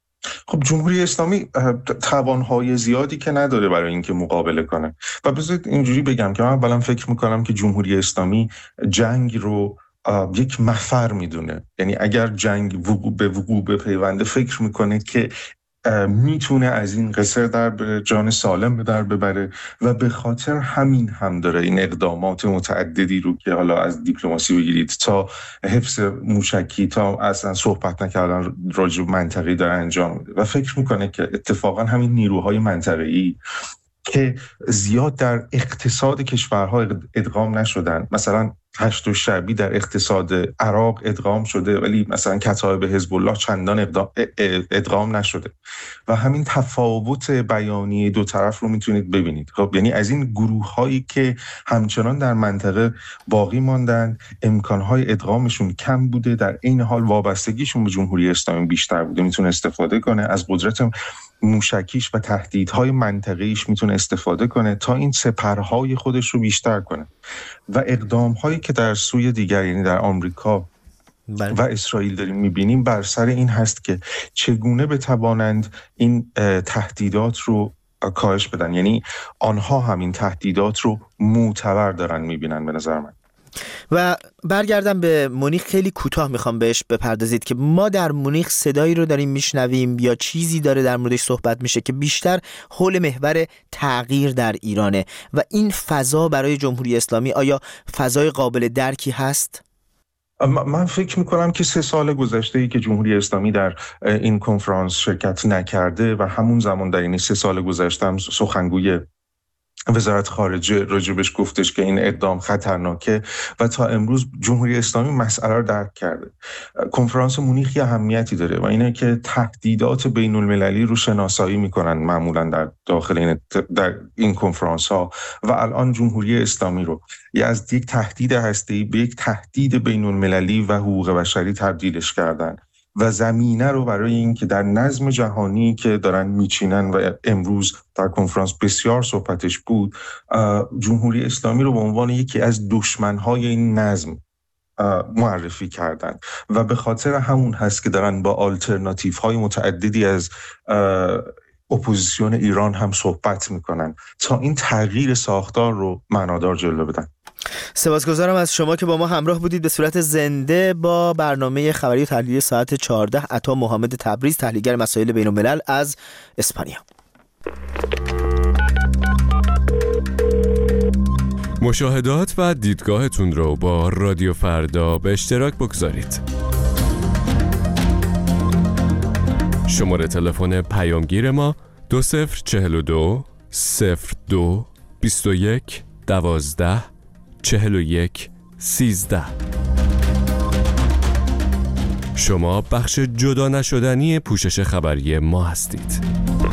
خب جمهوری اسلامی توانهای زیادی که نداره برای اینکه مقابله کنه و بذارید اینجوری بگم که من اولا فکر میکنم که جمهوری اسلامی جنگ رو یک مفر میدونه. یعنی اگر جنگ وقوع به وقوع بپیونده فکر میکنه که میتونه از این قصر در بره، جان سالم به در ببره و به خاطر همین هم داره این اقدامات متعددی رو که حالا از دیپلماسی بگیرید تا حفظ موشکی تا اصلا صحبت نکردن راجع به منطقه‌ای داره انجام میده و فکر میکنه که اتفاقا همین نیروهای منطقه‌ای که زیاد در اقتصاد کشورها ادغام نشدن، مثلا هشت شعبی در اقتصاد عراق ادغام شده ولی مثلا کتایب حزب الله چندان ادغام نشده و همین تفاوت بیانیه دو طرف رو میتونید ببینید. خب یعنی از این گروه هایی که همچنان در منطقه باقی ماندن، امکانهای ادغامشون کم بوده، در این حال وابستگیشون به جمهوری اسلامی بیشتر بوده، میتونه استفاده کنه از قدرت موشکیش و تهدیدهای منطقه‌ایش، میتونه استفاده کنه تا این سپرهای خودش رو بیشتر کنه و اقدام‌هایی که در سوی دیگر یعنی در آمریکا بله. و اسرائیل داریم میبینیم بر سر این هست که چگونه بتوانند این تهدیدات رو کاهش بدن. یعنی آنها همین تهدیدات رو معتبر دارن میبینن به نظر من. و برگردم به مونیخ، خیلی کوتاه میخوام بهش بپردازید که ما در مونیخ صدایی رو داریم میشنویم یا چیزی داره در موردش صحبت میشه که بیشتر حول محور تغییر در ایرانه و این فضا برای جمهوری اسلامی آیا فضای قابل درکی هست؟ من فکر میکنم که سه سال گذشته ای که جمهوری اسلامی در این کنفرانس شرکت نکرده و همون زمان در این سه سال گذشته هم سخنگوی وزارت خارجه راجبش گفتش که این اقدام خطرناکه و تا امروز جمهوری اسلامی مسئله رو درک کرده. کنفرانس مونیخ یه اهمیتی داره و اینه که تهدیدات بین المللی رو شناسایی میکنن معمولا در داخل این در این کنفرانس ها و الان جمهوری اسلامی رو یا از یک تهدید هسته‌ای به یک تهدید بین المللی و حقوق بشری تبدیلش کردن و زمینه رو برای این که در نظم جهانی که دارن میچینن و امروز در کنفرانس بسیار صحبتش بود، جمهوری اسلامی رو به عنوان یکی از دشمنهای این نظم معرفی کردن و به خاطر همون هست که دارن با آلترناتیو های متعددی از اپوزیسیون ایران هم صحبت میکنن تا این تغییر ساختار رو معنادار جلوه بدن. سپاسگزارم از شما که با ما همراه بودید به صورت زنده با برنامه خبری و تحلیلی ساعت چهارده. عطا محمد تبریز، تحلیلگر مسائل بین الملل از اسپانیا. مشاهدات و دیدگاهتون رو با رادیو فردا به اشتراک بگذارید. شماره تلفن پیامگیر ما دو صفر چهل و دو صفر دو بیست و یک دوازده چهل و یک سیزده. شما بخش جدا نشدنی پوشش خبری ما هستید.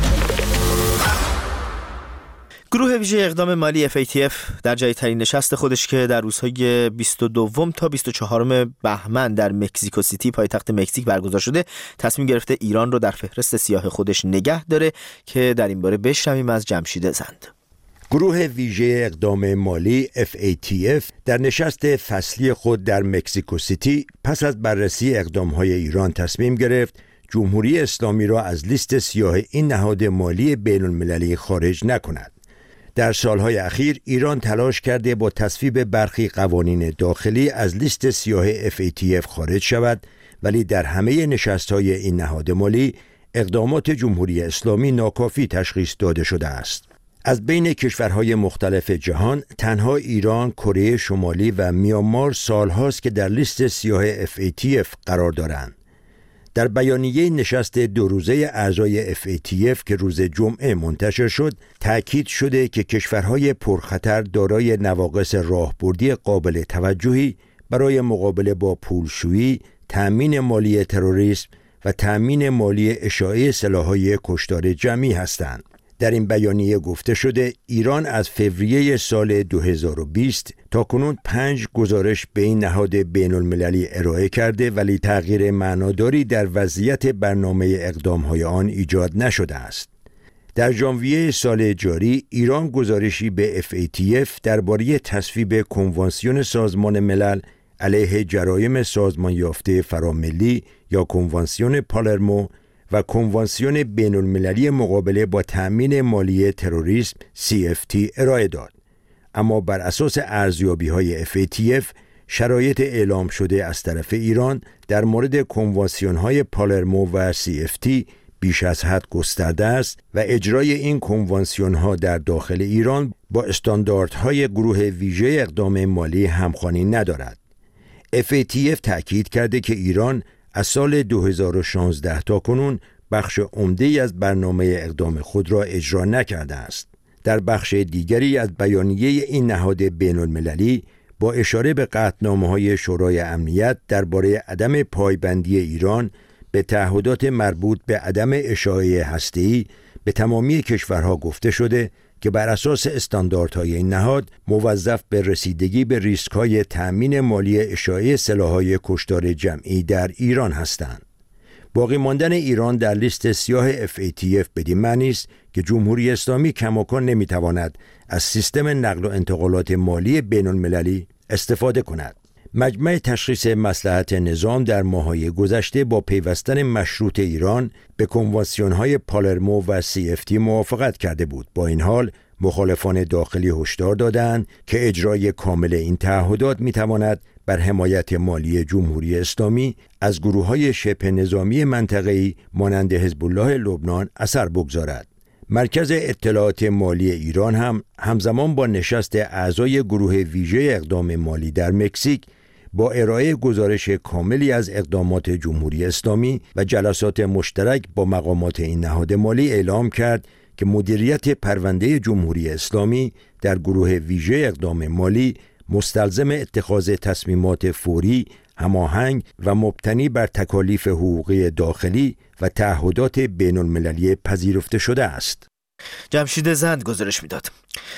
گروه ویژه اقدام مالی اف ای تی اف در جدیدترین نشست خودش که در روزهای بیست و دو تا بیست و چهار بهمن در مکزیکو سیتی پایتخت مکزیک برگزار شده تصمیم گرفته ایران رو در فهرست سیاه خودش نگه داره که در این باره بشنویم از جمشید زند. گروه ویژه اقدام مالی اف ای تی اف در نشست فصلی خود در مکزیکو سیتی پس از بررسی اقدام‌های ایران تصمیم گرفت جمهوری اسلامی را از لیست سیاه این نهاد مالی بین المللی خارج نکند. در سالهای اخیر ایران تلاش کرده با تصویب برخی قوانین داخلی از لیست سیاه اف ای تی اف خارج شود، ولی در همه نشست‌های این نهاد مالی اقدامات جمهوری اسلامی ناکافی تشخیص داده شده است. از بین کشورهای مختلف جهان تنها ایران، کره شمالی و میانمار سالهاست که در لیست سیاه اف ای تی اف قرار دارند. در بیانیه نشست دو روزه اعضای اف ای تی اف که روز جمعه منتشر شد، تأکید شده که کشورهای پرخطر دارای نواقص راهبردی قابل توجهی برای مقابله با پولشویی، تأمین مالی تروریسم و تأمین مالی اشاعه سلاح‌های کشتار جمعی هستند. در این بیانیه گفته شده ایران از فوریه سال دو هزار و بیست تا کنون پنج گزارش به این نهاد بین المللی ارائه کرده، ولی تغییر معناداری در وضعیت برنامه اقدامهای آن ایجاد نشده است. در ژانویه سال جاری ایران گزارشی به اف ای تی اف درباره تصویب کنوانسیون سازمان ملل علیه جرایم سازمان یافته فراملی یا کنوانسیون پالرمو و کنوانسیون بین المللی مقابله با تأمین مالی تروریسم سی اف تی ارائه داد. اما بر اساس ارزیابی‌های اف ای تی اف شرایط اعلام شده از طرف ایران در مورد کنوانسیون‌های پالرمو و سی اف تی بیش از حد گسترده است و اجرای این کنوانسیون‌ها در داخل ایران با استانداردهای گروه ویژه اقدام مالی همخوانی ندارد. اف ای تی اف تأکید کرده که ایران از سال دو هزار و شانزده تا کنون بخش عمده‌ای از برنامه اقدام خود را اجرا نکرده است. در بخش دیگری از بیانیه این نهاد بین المللی با اشاره به قطعنامه‌های شورای امنیت درباره عدم پایبندی ایران به تعهدات مربوط به عدم اشاعه هسته‌ای به تمامی کشورها گفته شده که بر اساس استانداردهای این نهاد موظف به رسیدگی به ریسک‌های تأمین مالی اشاعه سلاح‌های کشتار جمعی در ایران هستند. باقی ماندن ایران در لیست سیاه اف ای تی اف بدین معنی است که جمهوری اسلامی کماکان نمی‌تواند از سیستم نقل و انتقالات مالی بین المللی استفاده کند. مجمع تشخیص مصلحت نظام در ماه‌های گذشته با پیوستن مشروط ایران به کنوانسیون‌های پالرمو و سی اف تی موافقت کرده بود. با این حال مخالفان داخلی هشدار دادند که اجرای کامل این تعهدات می‌تواند بر حمایت مالی جمهوری اسلامی از گروه‌های شبه نظامی منطقه‌ای مانند حزب الله لبنان اثر بگذارد. مرکز اطلاعات مالی ایران هم همزمان با نشست اعضای گروه ویژه اقدام مالی در مکزیک با ارائه گزارش کاملی از اقدامات جمهوری اسلامی و جلسات مشترک با مقامات این نهاد مالی اعلام کرد که مدیریت پرونده جمهوری اسلامی در گروه ویژه اقدام مالی مستلزم اتخاذ تصمیمات فوری، هماهنگ و مبتنی بر تکالیف حقوقی داخلی و تعهدات بین المللی پذیرفته شده است. جمشید زند گزارش میداد.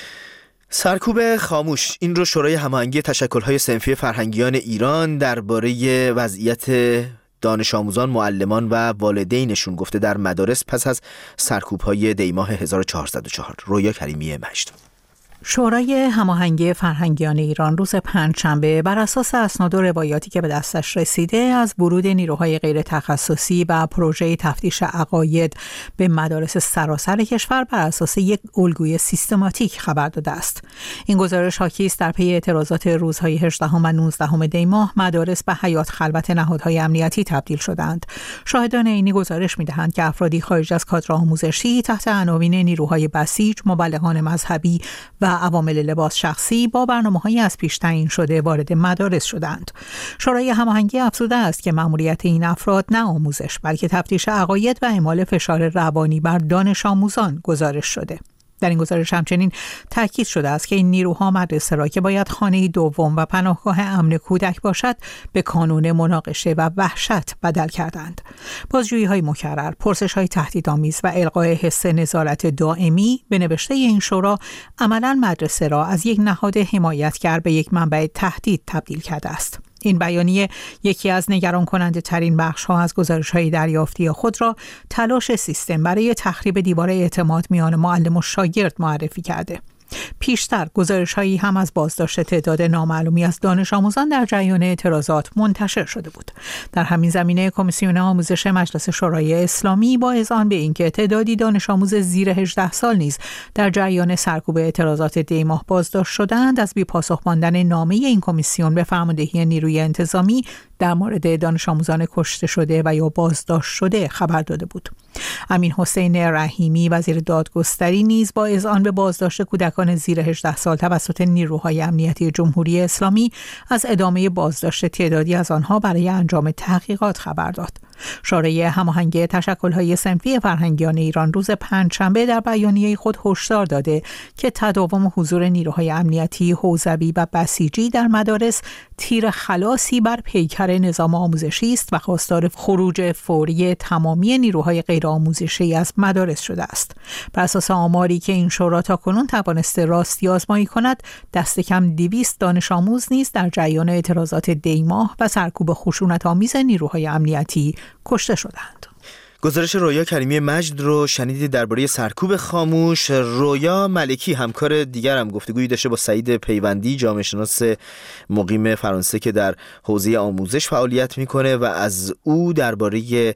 سرکوب خاموش، این رو شورای هماهنگی تشکل‌های صنفی فرهنگیان ایران درباره وضعیت دانش آموزان، معلمان و والدینشون گفته در مدارس پس از سرکوب‌های دیماه هزار و چهارصد و چهار. رویا کریمی مجد. شورای هماهنگی فرهنگیان ایران روز پنجشنبه بر اساس اسناد و روایاتی که به دستش رسیده از ورود نیروهای غیر تخصصی و پروژه تفتیش عقاید به مدارس سراسر کشور بر اساس یک الگوی سیستماتیک خبر داده است. این گزارش حاکی است در پی اعتراضات روزهای هجدهم و نوزدهم دی ماه مدارس به حیات خلوت نهادهای امنیتی تبدیل شدند. شاهدان عینی گزارش می‌دهند که افرادی خارج از کادر آموزشی تحت عناوین نیروهای بسیج، مبلغان مذهبی و عوامل لباس شخصی با برنامه‌های از پیش تعیین شده وارد مدارس شدند. شورای هماهنگی افزوده است که مأموریت این افراد نه آموزش بلکه تفتیش عقاید و اعمال فشار روانی بر دانش آموزان گزارش شده. در این گزارش همچنین تاکید شده است که این نیروها مدرسه را که باید خانه دوم و پناهگاه امن کودک باشد به کانون مناقشه و وحشت بدل کردند. بازجویی‌های مکرر، پرسش‌های تهدیدآمیز و القای حس نظارت دائمی به نوشته این شورا عملاً مدرسه را از یک نهاد حمایتگر به یک منبع تهدید تبدیل کرده است. این بیانیه یکی از نگران کننده ترین بخش ها از گزارش های دریافتی خود را تلاش سیستم برای تخریب دیوار اعتماد میان معلم و شاگرد معرفی کرده. پیشتر گزارش‌هایی هم از بازداشت تعداد نامعلومی از دانش آموزان در جریان اعتراضات منتشر شده بود. در همین زمینه کمیسیون آموزش مجلس شورای اسلامی با اذعان به اینکه تعدادی دانش آموز زیر هجده سال نیز در جریان سرکوب اعتراضات دی ماه بازداشت شدند، از بی‌پاسخ ماندن نامه این کمیسیون به فرماندهی نیروی انتظامی در مورد دانش آموزان کشته شده و یا بازداشت شده خبر داده بود. امین حسین رحیمی وزیر دادگستری نیز با اذعان به بازداشت کودکان زیر هجده سال توسط نیروهای امنیتی جمهوری اسلامی از ادامه بازداشت تعدادی از آنها برای انجام تحقیقات خبر داد. شورای هماهنگی تشکل‌های صنفی فرهنگیان ایران روز پنجشنبه در بیانیه خود هشدار داده که تداوم حضور نیروهای امنیتی، حوزوی و بسیجی در مدارس تیر خلاصی بر پیکر نظام آموزشی است و خواستار خروج فوری تمامی نیروهای غیر آموزشی از مدارس شده است. بر اساس آماری که این شورا تاکنون توانسته راستی آزمایی کند، دست کم دویست دانش آموز نیز در جریان اعتراضات دی ماه و سرکوب خشونت‌آمیز نیروهای امنیتی کشته شدند. گزارش رویا کریمی مجد رو شنیدید درباره سرکوب خاموش. رویا ملکی همکار دیگرم گفتگویی داشته با سعید پیوندی، جامعه شناس مقیم فرانسه که در حوزه آموزش فعالیت میکنه و از او درباره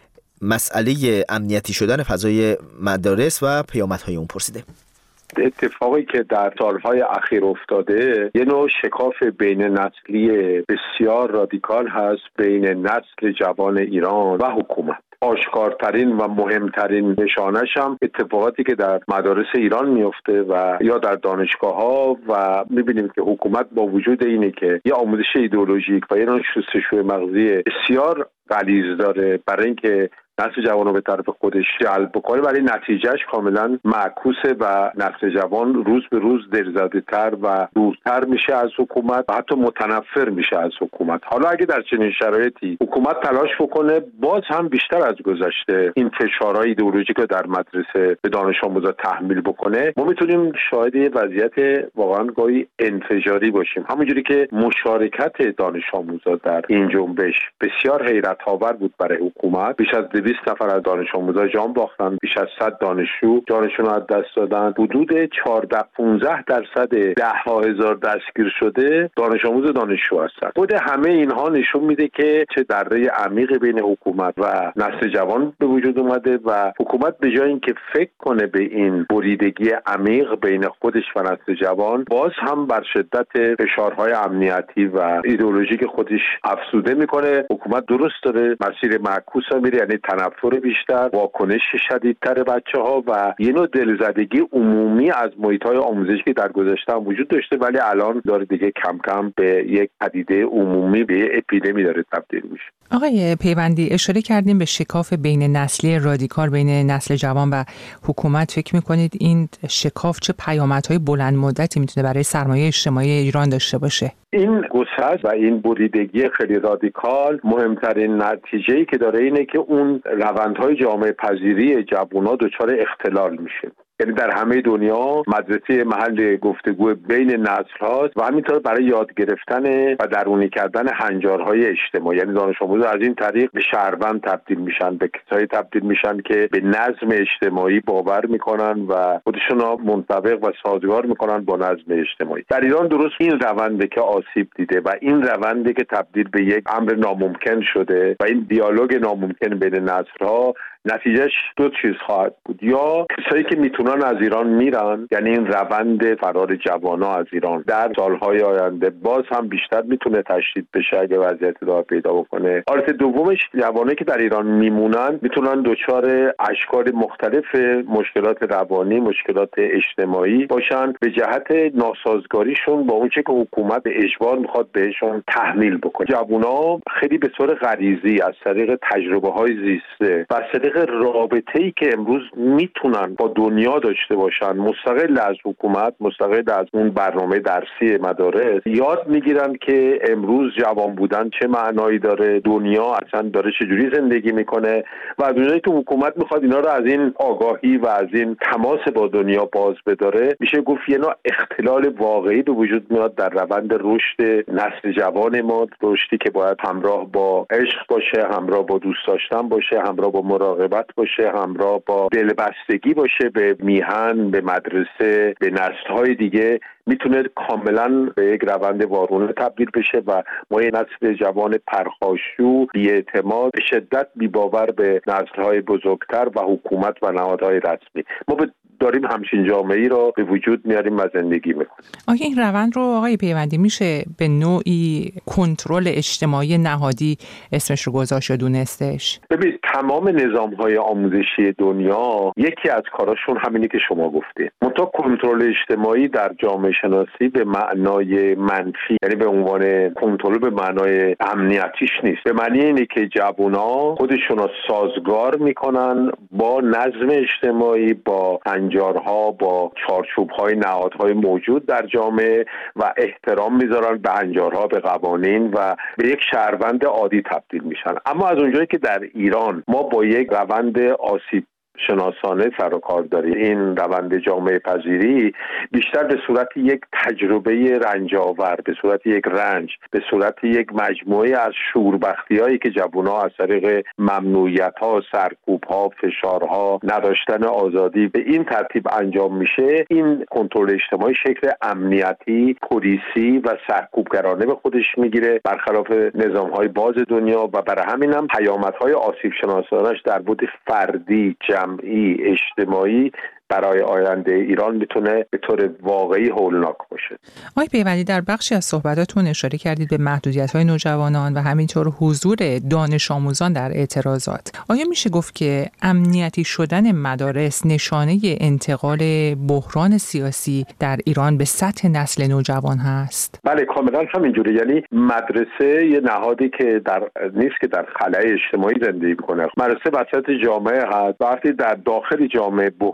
مسئله امنیتی شدن فضای مدارس و پیامدهای اون پرسیده. اتفاقی که در سالهای اخیر افتاده یه نوع شکاف بین نسلی بسیار رادیکال هست بین نسل جوان ایران و حکومت. آشکارترین و مهمترین نشانش هم اتفاقاتی که در مدارس ایران میفته و یا در دانشگاه ها و میبینیم که حکومت با وجود اینه که یه آموزش ایدئولوژیک و یه نوع شستشوی مغزی بسیار غلیظ داره برای اینکه نسل جوان رو به طرف خودش جلب بکنه، ولی نتیجهش کاملا معکوسه و نسل جوان روز به روز دلزده تر و دورتر میشه از حکومت و حتی متنفر میشه از حکومت. حالا اگه در چنین شرایطی حکومت تلاش بکنه باز هم بیشتر از گذشته این فشارهای ایدئولوژیک رو در مدرسه به دانش آموزا تحمیل بکنه، ما میتونیم شاهد وضعیت واقعا گاهی انفجاری باشیم. همونجوری که مشارکت دانش آموزا در این جنبش بسیار حیرت آور بود برای حکومت، بیش از دویست بیست نفر از دانش آموزا جان باختن، بیش از صد دانشجو جانشون رو از دست دادن. حدود چهارده پانزده درصد ده ها هزار دستگیر شده دانش آموز و دانشجو هستن. خود همه اینها نشون میده که چه دره عمیق بین حکومت و نسل جوان به وجود اومده و حکومت به جای اینکه فکر کنه به این بریدگی عمیق بین خودش و نسل جوان، باز هم بر شدت فشارهای امنیتی و ایدئولوژیک خودش افزوده میکنه. حکومت درست داره مسیر معکوس رو میره، یعنی تنفر بیشتر، واکنش شدیدتر بچه‌ها و یه نوع دلزدگی عمومی از محیط‌های آموزشی که در گذشته هم وجود داشته ولی الان داره دیگه کم کم به یک پدیده عمومی، به یک اپیدمی داره تبدیل میشه. آقای پیوندی اشاره کردیم به شکاف بین نسلی رادیکال بین نسل جوان و حکومت. فکر میکنید این شکاف چه پیامدهای بلند مدتی میتونه برای سرمایه اجتماعی ایران داشته باشه؟ این گسست و این بریدگی خیلی رادیکال مهمترین نتیجه‌ای که داره اینه که اون روندهای جامعه پذیری جوونا دچار اختلال میشه. یعنی در همه دنیا مدرسه محل گفتگو بین نسل هاست و همینطور برای یاد گرفتن و درونی کردن هنجارهای اجتماعی. یعنی دانش آموزا از این طریق به شهروند تبدیل میشن، به کسایی تبدیل میشن که به نظم اجتماعی باور میکنن و خودشون رو منطبق و سازگار میکنن با نظم اجتماعی. در ایران درست این رونده که آسیب دیده و این رونده که تبدیل به یک امر ناممکن شده و این دیالوگ ناممکن بین نسل ها نتیجهش دو چیز خواهد بود: یا کسایی که میتونن از ایران میرن، یعنی این روند فرار جوانا از ایران در سالهای آینده باز هم بیشتر میتونه تشدید بشه اگه وضعیت ادامه پیدا بکنه. حالت دومش جوانایی که در ایران میمونن میتونن دچار اشکال مختلف مشکلات روانی، مشکلات اجتماعی باشن به جهت ناسازگاریشون با اون چه که حکومت به اجبار میخواد بهشون تحمیل بکنه. جوونا خیلی به طور غریزی از طریق تجربه‌های زیسته و رابطه‌ای که امروز میتونن با دنیا داشته باشن، مستقل از حکومت، مستقل از اون برنامه درسی مدارس، یاد میگیرن که امروز جوان بودن چه معنایی داره، دنیا اصلا داره چجوری زندگی میکنه و دنیایی که حکومت میخواد اینا رو از این آگاهی و از این تماس با دنیا باز بداره. میشه گفت یه نوع اختلال واقعی به وجود میاد در روند رشد نسل جوان ما، رشدی که باید همراه با عشق باشه، همراه با دوست داشتن باشه، همراه با مراقبت باشه، همراه با دلبستگی باشه به میهن، به مدرسه، به نسل‌های دیگه. میتونه کاملا به یک روند وارونه تبدیل بشه و ما یه نسل جوان پرخاشجو، بی‌اعتماد، به شدت بی‌باور به نسل‌های بزرگتر و حکومت و نهادهای رسمی. ما داریم همچین جامعه‌ای رو به وجود میاریم و زندگی میکنیم. آیا این روند رو آقای پیوندی میشه به نوعی کنترل اجتماعی نهادی اسمش رو گذاشت و دونستش؟ ببین، تمام نظام‌های آموزشی دنیا یکی از کاراشون همینی که شما گفتید. منتها کنترل اجتماعی در جامعه شناسی به معنای منفی، یعنی به عنوان کنترل به معنای امنیتیش نیست. به معنی اینه که جوونا خودشون رو سازگار میکنن با نظم اجتماعی، با هنجارها، با چارچوب‌های نهادهای موجود در جامعه و احترام میذارن به هنجارها، به قوانین و به یک شهروند عادی تبدیل میشن. اما از اونجایی که در ایران ما با یک روند آسیب شناسانه سر و کار داریم، این روند جامعه پذیری بیشتر به صورت یک تجربه رنجاور، به صورت یک رنج، به صورت یک مجموعه از شوربختی‌هایی که جوان‌ها از طریق ممنوعیت‌ها، سرکوب‌ها، فشارها، نداشتن آزادی به این ترتیب انجام میشه. این کنترل اجتماعی شکل امنیتی، پلیسی و سرکوبگرانه به خودش میگیره، برخلاف نظام‌های باز دنیا و برای همین هم پیامدهای آسیب شناسانش در بود فردی، جمعی، اجتماعی برای آینده ایران میتونه به طور واقعی هولناک باشه. آقای پیوندی، در بخشی از صحبتاتون اشاره کردید به محدودیت‌های نوجوانان و همینطور حضور دانش آموزان در اعتراضات. آیا میشه گفت که امنیتی شدن مدارس نشانه انتقال بحران سیاسی در ایران به سطح نسل نوجوان هست؟ بله، کاملا همینجوره. یعنی مدرسه یه نهادی که در نیست که در خلأ اجتماعی زندگی میکنه. مدرسه وسط جامعه هست. وقتی در داخل جامعه بحران وجود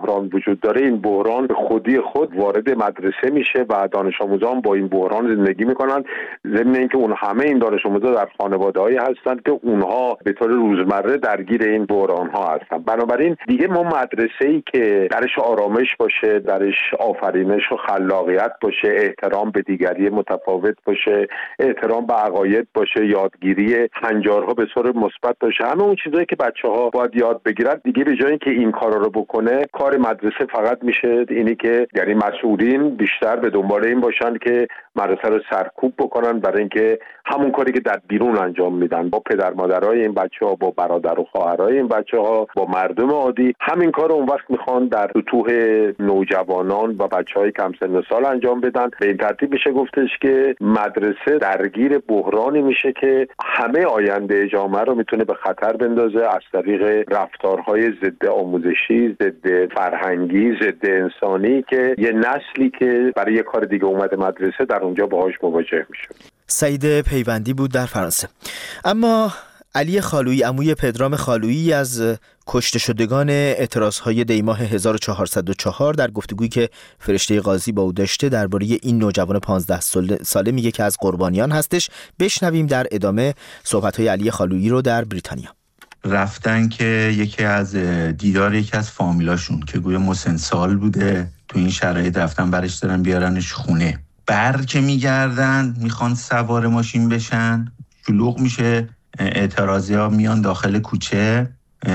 وجود داره، این بحران به خودی خود وارد مدرسه میشه و دانش آموزان با این بحران زندگی میکنن، ضمن اینکه اون همه این دانش آموزا در خانواده‌هایی هستن که اونها به طور روزمره درگیر این بحران ها هستن. بنابراین دیگه ما مدرسه‌ای که درش آرامش باشه، درش آفرینش و خلاقیت باشه، احترام به دیگری متفاوت باشه، احترام به عقاید باشه، یادگیری هنجارها به صورت مثبت باشه، همه اون چیزایی که بچه‌ها باید یاد بگیرن، دیگه به جای اینکه این کارا رو بکنه، کار مدرسه فقط میشه اینی که یعنی مسئولین بیشتر به دنبال این باشن که مدرسه رو سرکوب بکنن برای اینکه همون کاری که در بیرون انجام میدن با پدر مادرای این بچه‌ها، با برادر و خواهرای این بچه‌ها، با مردم عادی، همین کارو اون وقت میخوان در سطوح نوجوانان و بچه‌های کم سن و سال انجام بدن. به این ترتیب میشه گفتش که مدرسه درگیر بحرانی میشه که همه آینده جامعه رو میتونه به خطر بندازه از طریق رفتارهای ضد آموزشی، ضد فرهنگی، ضد انسانی که یه نسلی که برای یه کار دیگه اومده مدرسه در اونجا باهاش مواجه میشه. سعید پیوندی بود در فرانسه. اما علی خالویی، عموی پدرام خالویی از کشته شدگان اعتراضهای دیماه هزار و چهارصد و چهار در گفتگویی که فرشته قاضی با او داشته درباره این نوجوان پانزده ساله میگه که از قربانیان هستش. بشنویم در ادامه صحبت‌های علی خالویی رو در بریتانیا. رفتن که یکی از دیدار یکی از فامیلاشون که گویا مسن سال بوده تو این شرایط رفتن برش دارن بیارنش خونه. بر که میگردن میخوان سوار ماشین بشن، شلوغ میشه، اعتراضی ها میان داخل کوچه،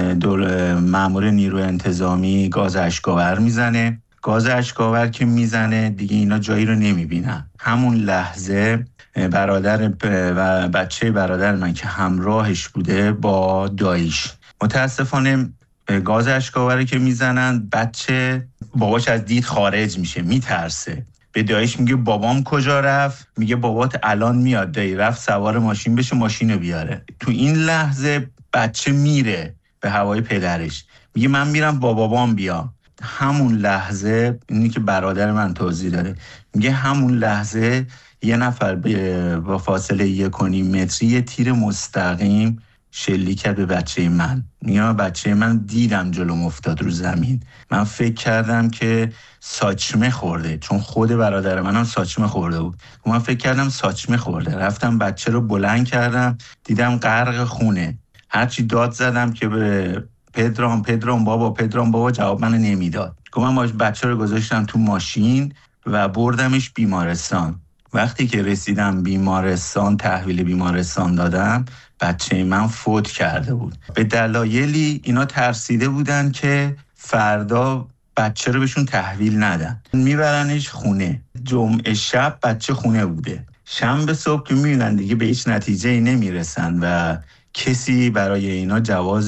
دور مأمور نیروی انتظامی گاز اشکاور میزنه. گاز اشکاور که میزنه دیگه اینا جایی رو نمیبینن. همون لحظه برادر و بچه برادر من که همراهش بوده با داعش، متاسفانه گاز اشکاوری که میزنن، بچه باباش از دید خارج میشه، میترسه. به داعش میگه بابام کجا رفت؟ میگه بابات الان میاد. دایی رفت سوار ماشین بشه، ماشینو بیاره. تو این لحظه بچه میره به هوای پدرش، میگه من میرم با بابام بیام. همون لحظه، اینی که برادر من توضیح داره، میگه همون لحظه یه نفر با فاصله یک و نیم متری یه تیر مستقیم شلیک کرد به بچه من. میگم بچه من دیدم جلوم افتاد رو زمین، من فکر کردم که ساچمه خورده، چون خود برادر منم ساچمه خورده بود. من فکر کردم ساچمه خورده، رفتم بچه رو بلند کردم، دیدم غرق خونه. هرچی داد زدم که به پدرام پدرام بابا پدرام بابا، جواب من نمیداد. من بچه رو گذاشتم تو ماشین و بردمش بیمارستان. وقتی که رسیدم بیمارستان، تحویل بیمارستان دادم، بچه من فوت کرده بود. به دلایلی اینا ترسیده بودن که فردا بچه رو بهشون تحویل ندن، میبرنش خونه. جمعه شب بچه خونه بوده، شنبه صبح که میبینن دیگه به هیچ نتیجه‌ای نمیرسن و کسی برای اینا جواز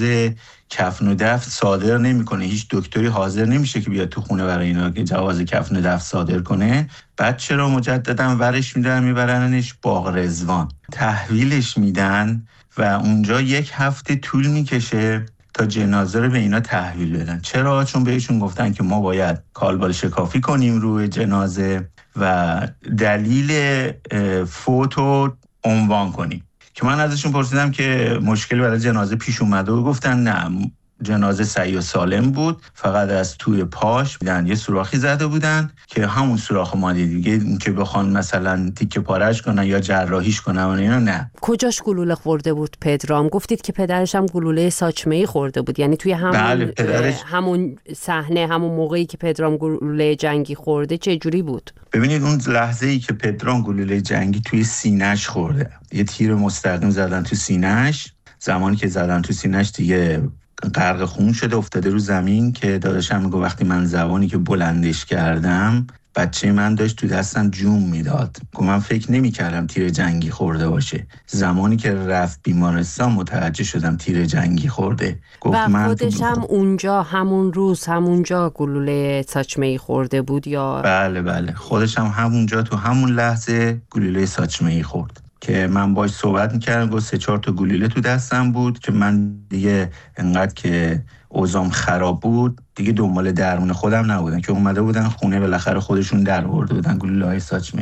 کفن و دفن صادر نمیکنه، هیچ دکتری حاضر نمیشه که بیاد تو خونه برای اینا که جواز کفن و دفن صادر کنه. بچه رو مجددا ورش میدن، میبرنش باغ رضوان، تحویلش میدن و اونجا یک هفته طول میکشه تا جنازه رو به اینا تحویل بدن. چرا؟ چون بهشون گفتن که ما باید کالبال شکافی کنیم روی جنازه و دلیل فوت رو عنوان کنیم. که من ازشون پرسیدم که مشکلی برای جنازه پیش اومده و گفتن نه، جنازه صحیح و سالم بود، فقط از توی پاش دیدن یه سوراخی زده بودن که همون سوراخ ما دیگه که بخوان مثلا تیکه پارهش کنن یا جراحیش کنن و اینا نه. کجاش گلوله خورده بود پدرام؟ گفتید که پدرش هم گلوله ساچمه‌ای خورده بود، یعنی توی همون بله، پدرش... همون صحنه، همون موقعی که پدرام گلوله جنگی خورده چه جوری بود؟ ببینید اون لحظه‌ای که پدرام گلوله جنگی توی سینه‌اش خورده، یه تیر مستقیم زدن تو سینه‌اش. زمانی که زدن تو سینه‌اش دیگه غرق خون شده، افتاده رو زمین که داداشم میگه وقتی من زبانی که بلندش کردم بچه من داشت تو دستم جون میداد. من فکر نمی کردم تیر جنگی خورده باشه. زمانی که رفت بیمارستان متوجه شدم تیر جنگی خورده. گفت و من خودش هم اونجا همون روز همونجا گلوله ساچمه‌ای خورده بود یا؟ بله بله، خودش هم همونجا تو همون لحظه گلوله ساچمه‌ای خورد که من باش صحبت میکردم. گفت سه چهار تا گلوله تو دستم بود که من دیگه انقدر که اوضاعم خراب بود دیگه دنبال درمون خودم نبودن که اومده بودن خونه، بالاخره خودشون در آورده بودن گلوله‌های ساچمه‌ای رو.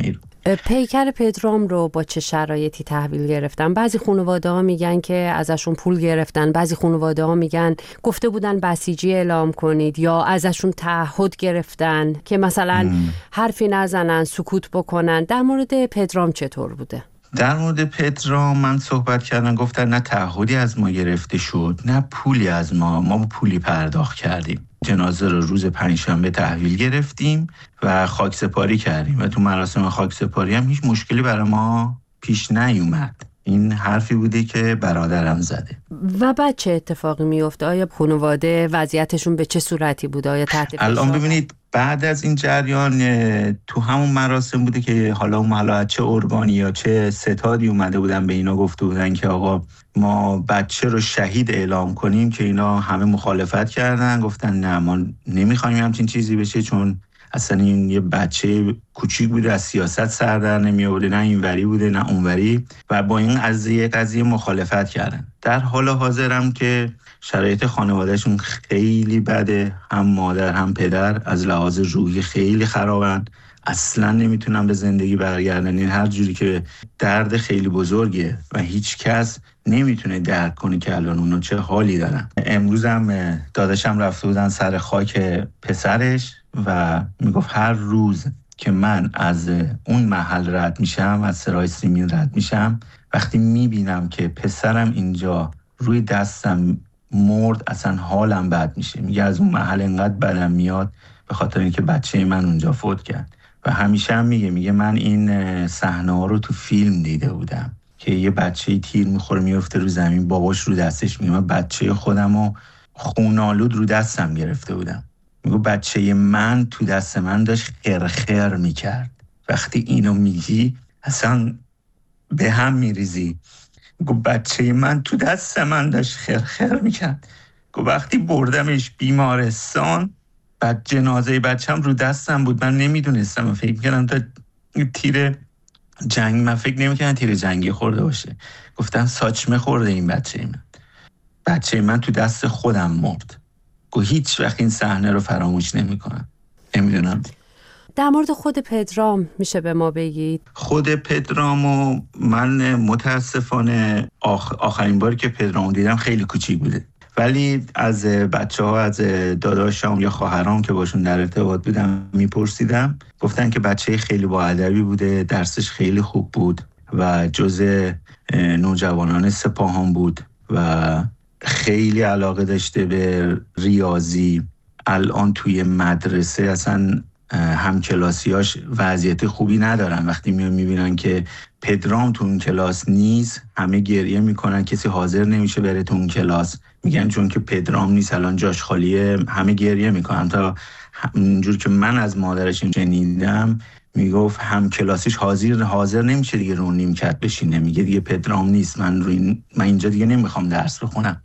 پیکر پدرام رو با چه شرایطی تحویل گرفتن؟ بعضی خانواده ها میگن که ازشون پول گرفتن، بعضی خانواده ها میگن گفته بودن بسیجی اعلام کنید، یا ازشون تعهد گرفتن که مثلا م. حرفی نزنن، سکوت بکنن. در مورد پدرام چطور بوده؟ در مورد پدرام من صحبت کردم، گفتن نه تعهدی از ما گرفته شد نه پولی از ما، ما پولی پرداخت کردیم. جنازه رو روز پنجشنبه تحویل گرفتیم و خاکسپاری کردیم و تو مراسم خاکسپاری هم هیچ مشکلی برای ما پیش نیومد. این حرفی بوده که برادرم زده. و بعد چه اتفاقی میفته؟ آیا خانواده وضعیتشون به چه صورتی بوده؟ آیا تحت فشار؟ الان ببینید بعد از این جریان تو همون مراسم بوده که حالا اون حالا چه ارگانی یا چه ستادی اومده بودن به اینا گفته بودن که آقا ما بچه رو شهید اعلام کنیم، که اینا همه مخالفت کردن، گفتن نه ما نمیخوایم همچین چیزی بشه، چون اصلا این یه بچه کوچیک بوده، از سیاست سر در نمی آورده، نه اینوری بوده نه اونوری، و با این قضیه قضیه مخالفت کردن. در حال حاضرم که شرایط خانوادهشون خیلی بده، هم مادر هم پدر از لحاظ روحی خیلی خرابن، اصلا نمیتونن به زندگی برگردن. این هر جوری که درد خیلی بزرگه و هیچ کس نمیتونه درک کنه که الان اونا چه حالی دارن. امروز هم داداشم رفته بودن سر خاک پسرش و میگفت هر روز که من از اون محل رد میشم، از سرای سیمین رد میشم، وقتی میبینم که پسرم اینجا روی دستم مرد اصلا حالم بد میشه. میگه از اون محل انقدر بدم میاد به خاطر اینکه بچه من اونجا فوت کرد. و همیشه هم میگه میگه من این صحنه ها رو تو فیلم دیده بودم که یه بچه تیر میخوره میفته رو زمین، باباش رو دستش. میگه من بچه خودم رو خونالود رو دستم گرفته بودم. میگه بچه من تو دست من داشت خرخر میکرد. وقتی اینو میگی اصلا به هم میریزی. میگه بچه من تو دست من داشت خرخر میکرد. میگه وقتی بردمش بیمارستان، بعد جنازه بچم رو دستم بود، من نمیدونستم، من فکر میکردم تا تیر جنگ، من فکر نمیکردم تیر جنگی خورده باشه. گفتم ساچمه خورده این بچه من. بچه من تو دست خودم مرد. گو هیچ وقت این صحنه رو فراموش نمیکنم. نمیدونم. در مورد خود پدرام میشه به ما بگید؟ خود پدرامو من متاسفانه آخ... آخرین باری که پدرامو دیدم خیلی کوچیک بوده، ولی از بچه ها، از داداشام یا خواهرام که باشون در ارتباط بودم میپرسیدم، گفتن که بچه خیلی با ادبی بوده، درسش خیلی خوب بود و جزء نوجوانان سپاهان بود و خیلی علاقه داشته به ریاضی. الان توی مدرسه اصلا همکلاسیاش وضعیت خوبی ندارن. وقتی میان میبینن که پدرام تو اون کلاس نیست، همه گریه میکنن، کسی حاضر نمیشه بره تو اون کلاس. میگن چون که پدرام نیست الان جاش خالیه، همه گریه میکنن. تا اونجور که من از مادرش شنیدم میگفت هم کلاسیش حاضر حاضر نمیشه دیگه رو نیمکت بشینه، میگه دیگه پدرام نیست، من رو این... من اینجا دیگه نمیخوام درس بخونم.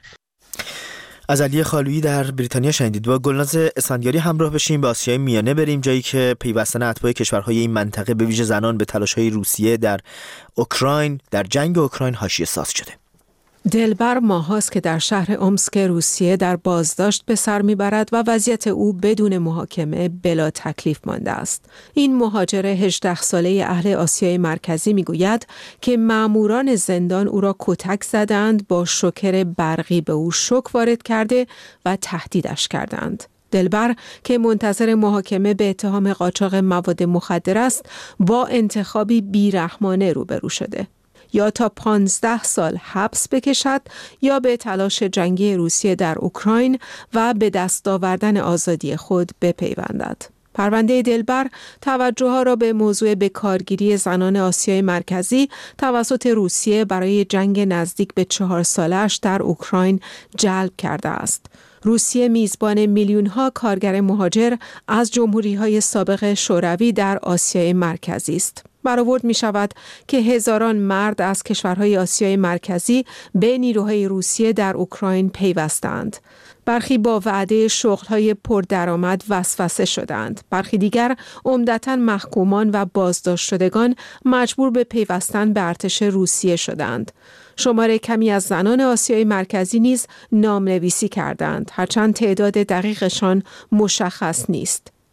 از علی خالویی در بریتانیا شنیدید. با گلناز اسفندیاری همراه بشیم، به آسیای میانه بریم، جایی که پیوستن اتباع کشورهای این منطقه به ویژه زنان به تلاش‌های روسیه در اوکراین، در جنگ اوکراین حاشیه ساز شده. دلبر ماهاست که در شهر اومسک روسیه در بازداشت به سر میبرد و وضعیت او بدون محاکمه بلا تکلیف مانده است. این مهاجر هجده ساله اهل آسیای مرکزی میگوید که ماموران زندان او را کتک زدند، با شوکر برقی به او شوک وارد کرده و تهدیدش کردند. دلبر که منتظر محاکمه به اتهام قاچاق مواد مخدر است، با انتخابی بیرحمانه روبرو شده: یا تا پانزده سال حبس بکشد یا به تلاش جنگی روسیه در اوکراین و به دست آوردن آزادی خود بپیوندد. پرونده دلبر توجه ها را به موضوع بکارگیری زنان آسیای مرکزی توسط روسیه برای جنگ نزدیک به چهار سالش در اوکراین جلب کرده است. روسیه میزبان میلیون ها کارگر مهاجر از جمهوری های سابق شوروی در آسیای مرکزی است. برآورد می شود که هزاران مرد از کشورهای آسیای مرکزی به نیروهای روسیه در اوکراین پیوستند. برخی با وعده شغل‌های پردرآمد وسوسه شدند. برخی دیگر عمدتاً محکومان و بازداشت شدگان مجبور به پیوستن به ارتش روسیه شدند. شمار کمی از زنان آسیای مرکزی نیز نامنویسی کردند، هرچند تعداد دقیقشان مشخص نیست.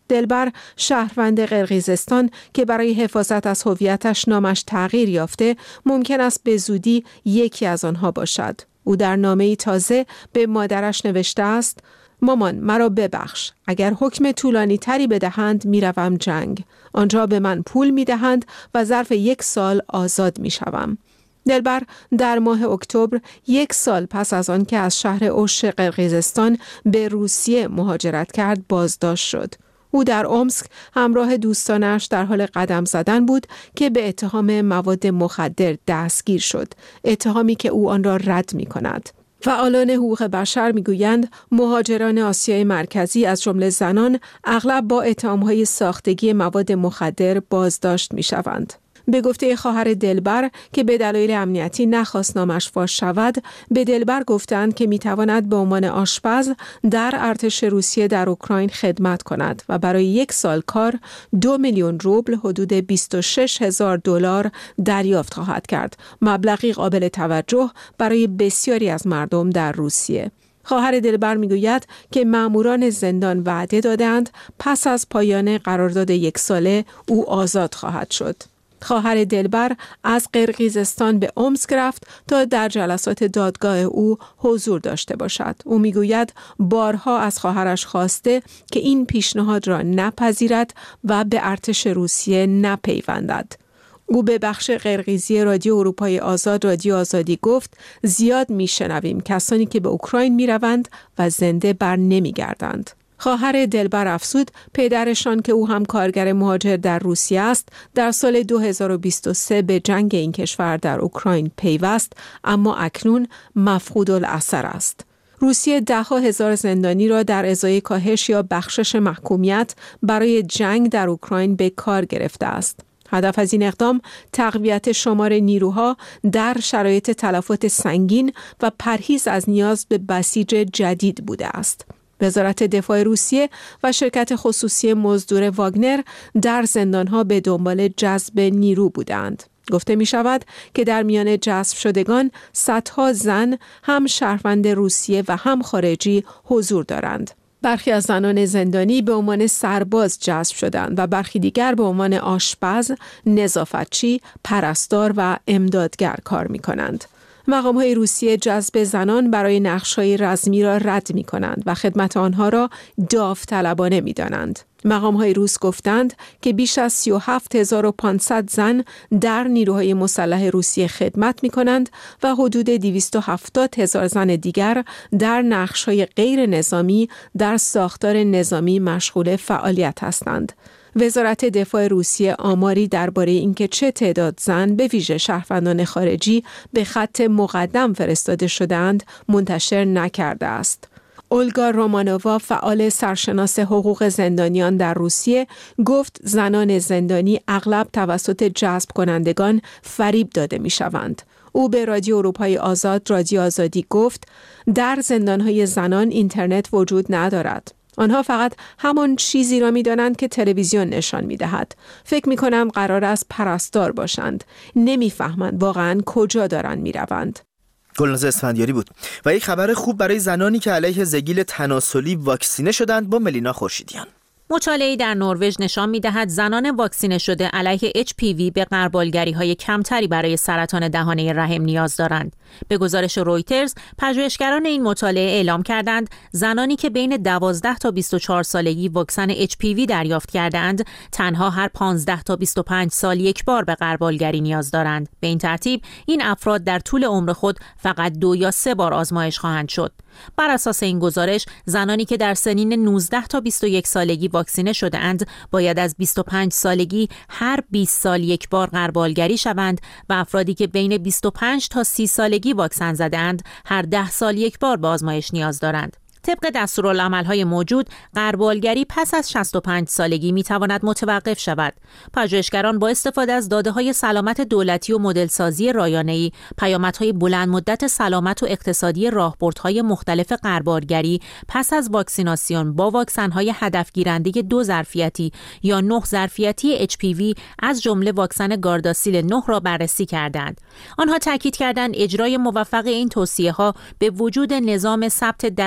دلبر شهروند قرقیزستان که برای حفاظت از هویتش نامش تغییر یافته ممکن است به زودی یکی از آنها باشد. او در نامه‌ای تازه به مادرش نوشته است: مامان مرا ببخش، اگر حکم طولانی تری بدهند میروم جنگ. آنجا به من پول میدهند و ظرف یک سال آزاد میشوم. دلبر در ماه اکتبر یک سال پس از آن که از شهر اوش قرقیزستان به روسیه مهاجرت کرد بازداشت شد. او در امسک همراه دوستانش در حال قدم زدن بود که به اتهام مواد مخدر دستگیر شد، اتهامی که او آن را رد می کند. فعالان حقوق بشر میگویند مهاجران آسیای مرکزی از جمله زنان اغلب با اتهام‌های ساختگی مواد مخدر بازداشت می‌شوند. به گفته خواهر دلبر که به دلایل امنیتی نخواست نامش فاش شود، به دلبر گفتند که میتواند به عنوان آشپز در ارتش روسیه در اوکراین خدمت کند و برای یک سال کار دو میلیون روبل حدود بیست و شش هزار دلار دریافت خواهد کرد، مبلغی قابل توجه برای بسیاری از مردم در روسیه. خواهر دلبر میگوید که ماموران زندان وعده دادند پس از پایان قرارداد یک ساله او آزاد خواهد شد. خواهر دلبر از قرقیزستان به امسک رفت تا در جلسات دادگاه او حضور داشته باشد. او میگوید بارها از خواهرش خواسته که این پیشنهاد را نپذیرد و به ارتش روسیه نپیوندد. او به بخش قرقیزی رادیو اروپای آزاد رادیو آزادی گفت زیاد میشنویم کسانی که به اوکراین میروند و زنده بر نمیگردند. خواهر دلبر افزود پدرشان که او هم کارگر مهاجر در روسیه است در سال دو هزار و بیست و سه به جنگ این کشور در اوکراین پیوست، اما اکنون مفقود الاثر است. روسیه ده ها هزار زندانی را در ازای کاهش یا بخشش محکومیت برای جنگ در اوکراین به کار گرفته است. هدف از این اقدام تقویت شمار نیروها در شرایط تلفات سنگین و پرهیز از نیاز به بسیج جدید بوده است. وزارت دفاع روسیه و شرکت خصوصی مزدور واگنر در زندانها به دنبال جذب نیرو بودند. گفته می شود که در میان جذب شدگان صدها زن هم شهروند روسیه و هم خارجی حضور دارند. برخی از زنان زندانی به عنوان سرباز جذب شدند و برخی دیگر به عنوان آشپز، نظافتچی، پرستار و امدادگر کار می کنند. مقام‌های روسیه جذب زنان برای نقش‌های رزمی را رد می‌کنند و خدمت آنها را داوطلبانه می‌دانند. مقام‌های روس گفتند که بیش از سی و هفت هزار و پانصد زن در نیروهای مسلح روسیه خدمت می‌کنند و حدود دویست و هفتاد هزار زن دیگر در نقش‌های غیر نظامی در ساختار نظامی مشغول فعالیت هستند. وزارت دفاع روسیه آماری درباره اینکه چه تعداد زن به ویژه شهروندان خارجی به خط مقدم فرستاده شدند منتشر نکرده است. اولگا رومانووا فعال سرشناس حقوق زندانیان در روسیه گفت زنان زندانی اغلب توسط جذب کنندگان فریب داده می شوند. او به رادیو اروپای آزاد رادیو آزادی گفت در زندانهای زنان اینترنت وجود ندارد. آنها فقط همان چیزی را می دانند که تلویزیون نشان می دهد. فکر می کنم قرار است پرستار باشند. نمی فهمند واقعا کجا دارند می روند. گلناز اسفندیاری بود. و یک خبر خوب برای زنانی که علیه زگیل تناسلی واکسینه شدند با ملینا خورشیدیان. مطالعه‌ای در نروژ نشان می‌دهد زنان واکسینه شده علیه اچ پی وی به غربالگری‌های کمتری برای سرطان دهانه رحم نیاز دارند. به گزارش رویترز، پژوهشگران این مطالعه اعلام کردند زنانی که بین دوازده تا بیست و چهار سالگی واکسن اچ پی وی دریافت کردند، تنها هر پانزده تا بیست و پنج سال یک بار به غربالگری نیاز دارند. به این ترتیب، این افراد در طول عمر خود فقط دو یا سه بار آزمایش خواهند شد. بر اساس این گزارش، زنانی که در سنین نوزده تا بیست و یک سالگی واکسینه شده اند، باید از بیست و پنج سالگی هر بیست سال یک بار غربالگری شوند و افرادی که بین بیست و پنج تا سی سالگی واکسن زدند، هر ده سال یک بار به آزمایش نیاز دارند. طبق دستورالعمل‌های موجود، غربالگری پس از شصت و پنج سالگی می‌تواند متوقف شود. پژوهشگران با استفاده از داده‌های سلامت دولتی و مدل‌سازی رایانه‌ای، پیامدهای بلند مدت سلامت و اقتصادی راهبردهای مختلف غربالگری پس از واکسیناسیون با واکسن‌های هدفگیرنده دو ظرفیتی یا نه ظرفیتی اچ پی وی از جمله واکسن گارداسیل نه را بررسی کردند. آنها تاکید کردند اجرای موفق این توصیه‌ها به وجود نظام ثبت دقیق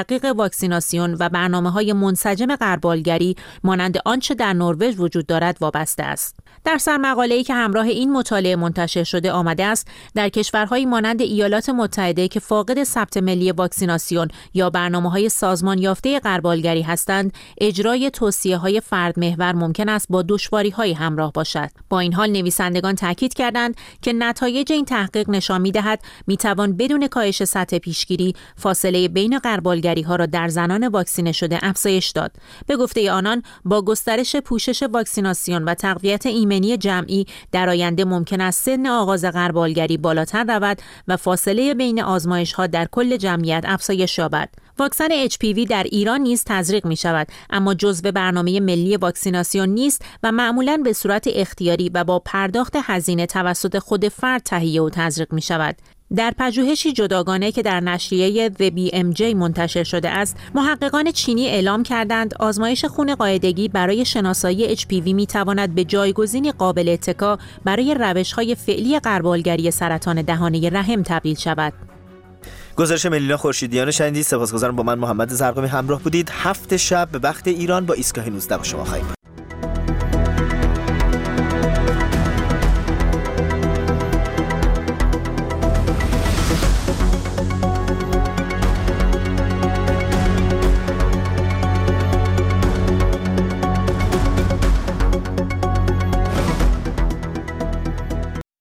واکسیناسیون و برنامه‌های منسجم غربالگری مانند آنچه در نروژ وجود دارد وابسته است. در سرمقاله‌ای که همراه این مطالعه منتشر شده آمده است در کشورهایی مانند ایالات متحده که فاقد ثبت ملی واکسیناسیون یا برنامه‌های سازمان یافته غربالگری هستند، اجرای توصیه‌های فرد محور ممکن است با دشواری‌های همراه باشد. با این حال نویسندگان تاکید کردند که نتایج این تحقیق نشان می‌دهد می‌توان بدون کاهش سطح پیشگیری فاصله بین غربالگری‌ها را در زنان واکسینه شده افزایش داد. به گفته آنان با گسترش پوشش واکسیناسیون و تقویت ایمنی جمعی در آینده ممکن است سن آغاز غربالگری بالاتر رود و فاصله بین آزمایش‌ها در کل جمعیت افزایش یابد. واکسن اچ پی وی در ایران نیز تزریق می شود، اما جزو برنامه ملی واکسیناسیون نیست و معمولاً به صورت اختیاری و با پرداخت هزینه توسط خود فرد تهیه و تزریق می شود. در پژوهشی جداگانه که در نشریه The بی ام جی منتشر شده است، محققان چینی اعلام کردند آزمایش خون قاعدگی برای شناسایی اچ پی وی می‌تواند به جایگزینی قابل اتکا برای روش‌های فعلی غربالگری سرطان دهانه رحم تبدیل شود. گزارش ملینا خورشیدیان شنیدید. سپاسگزارم با من محمد زرقامی همراه بودید. هفت شب به وقت ایران با ایستگاه نوزده با شما خواهیم بود.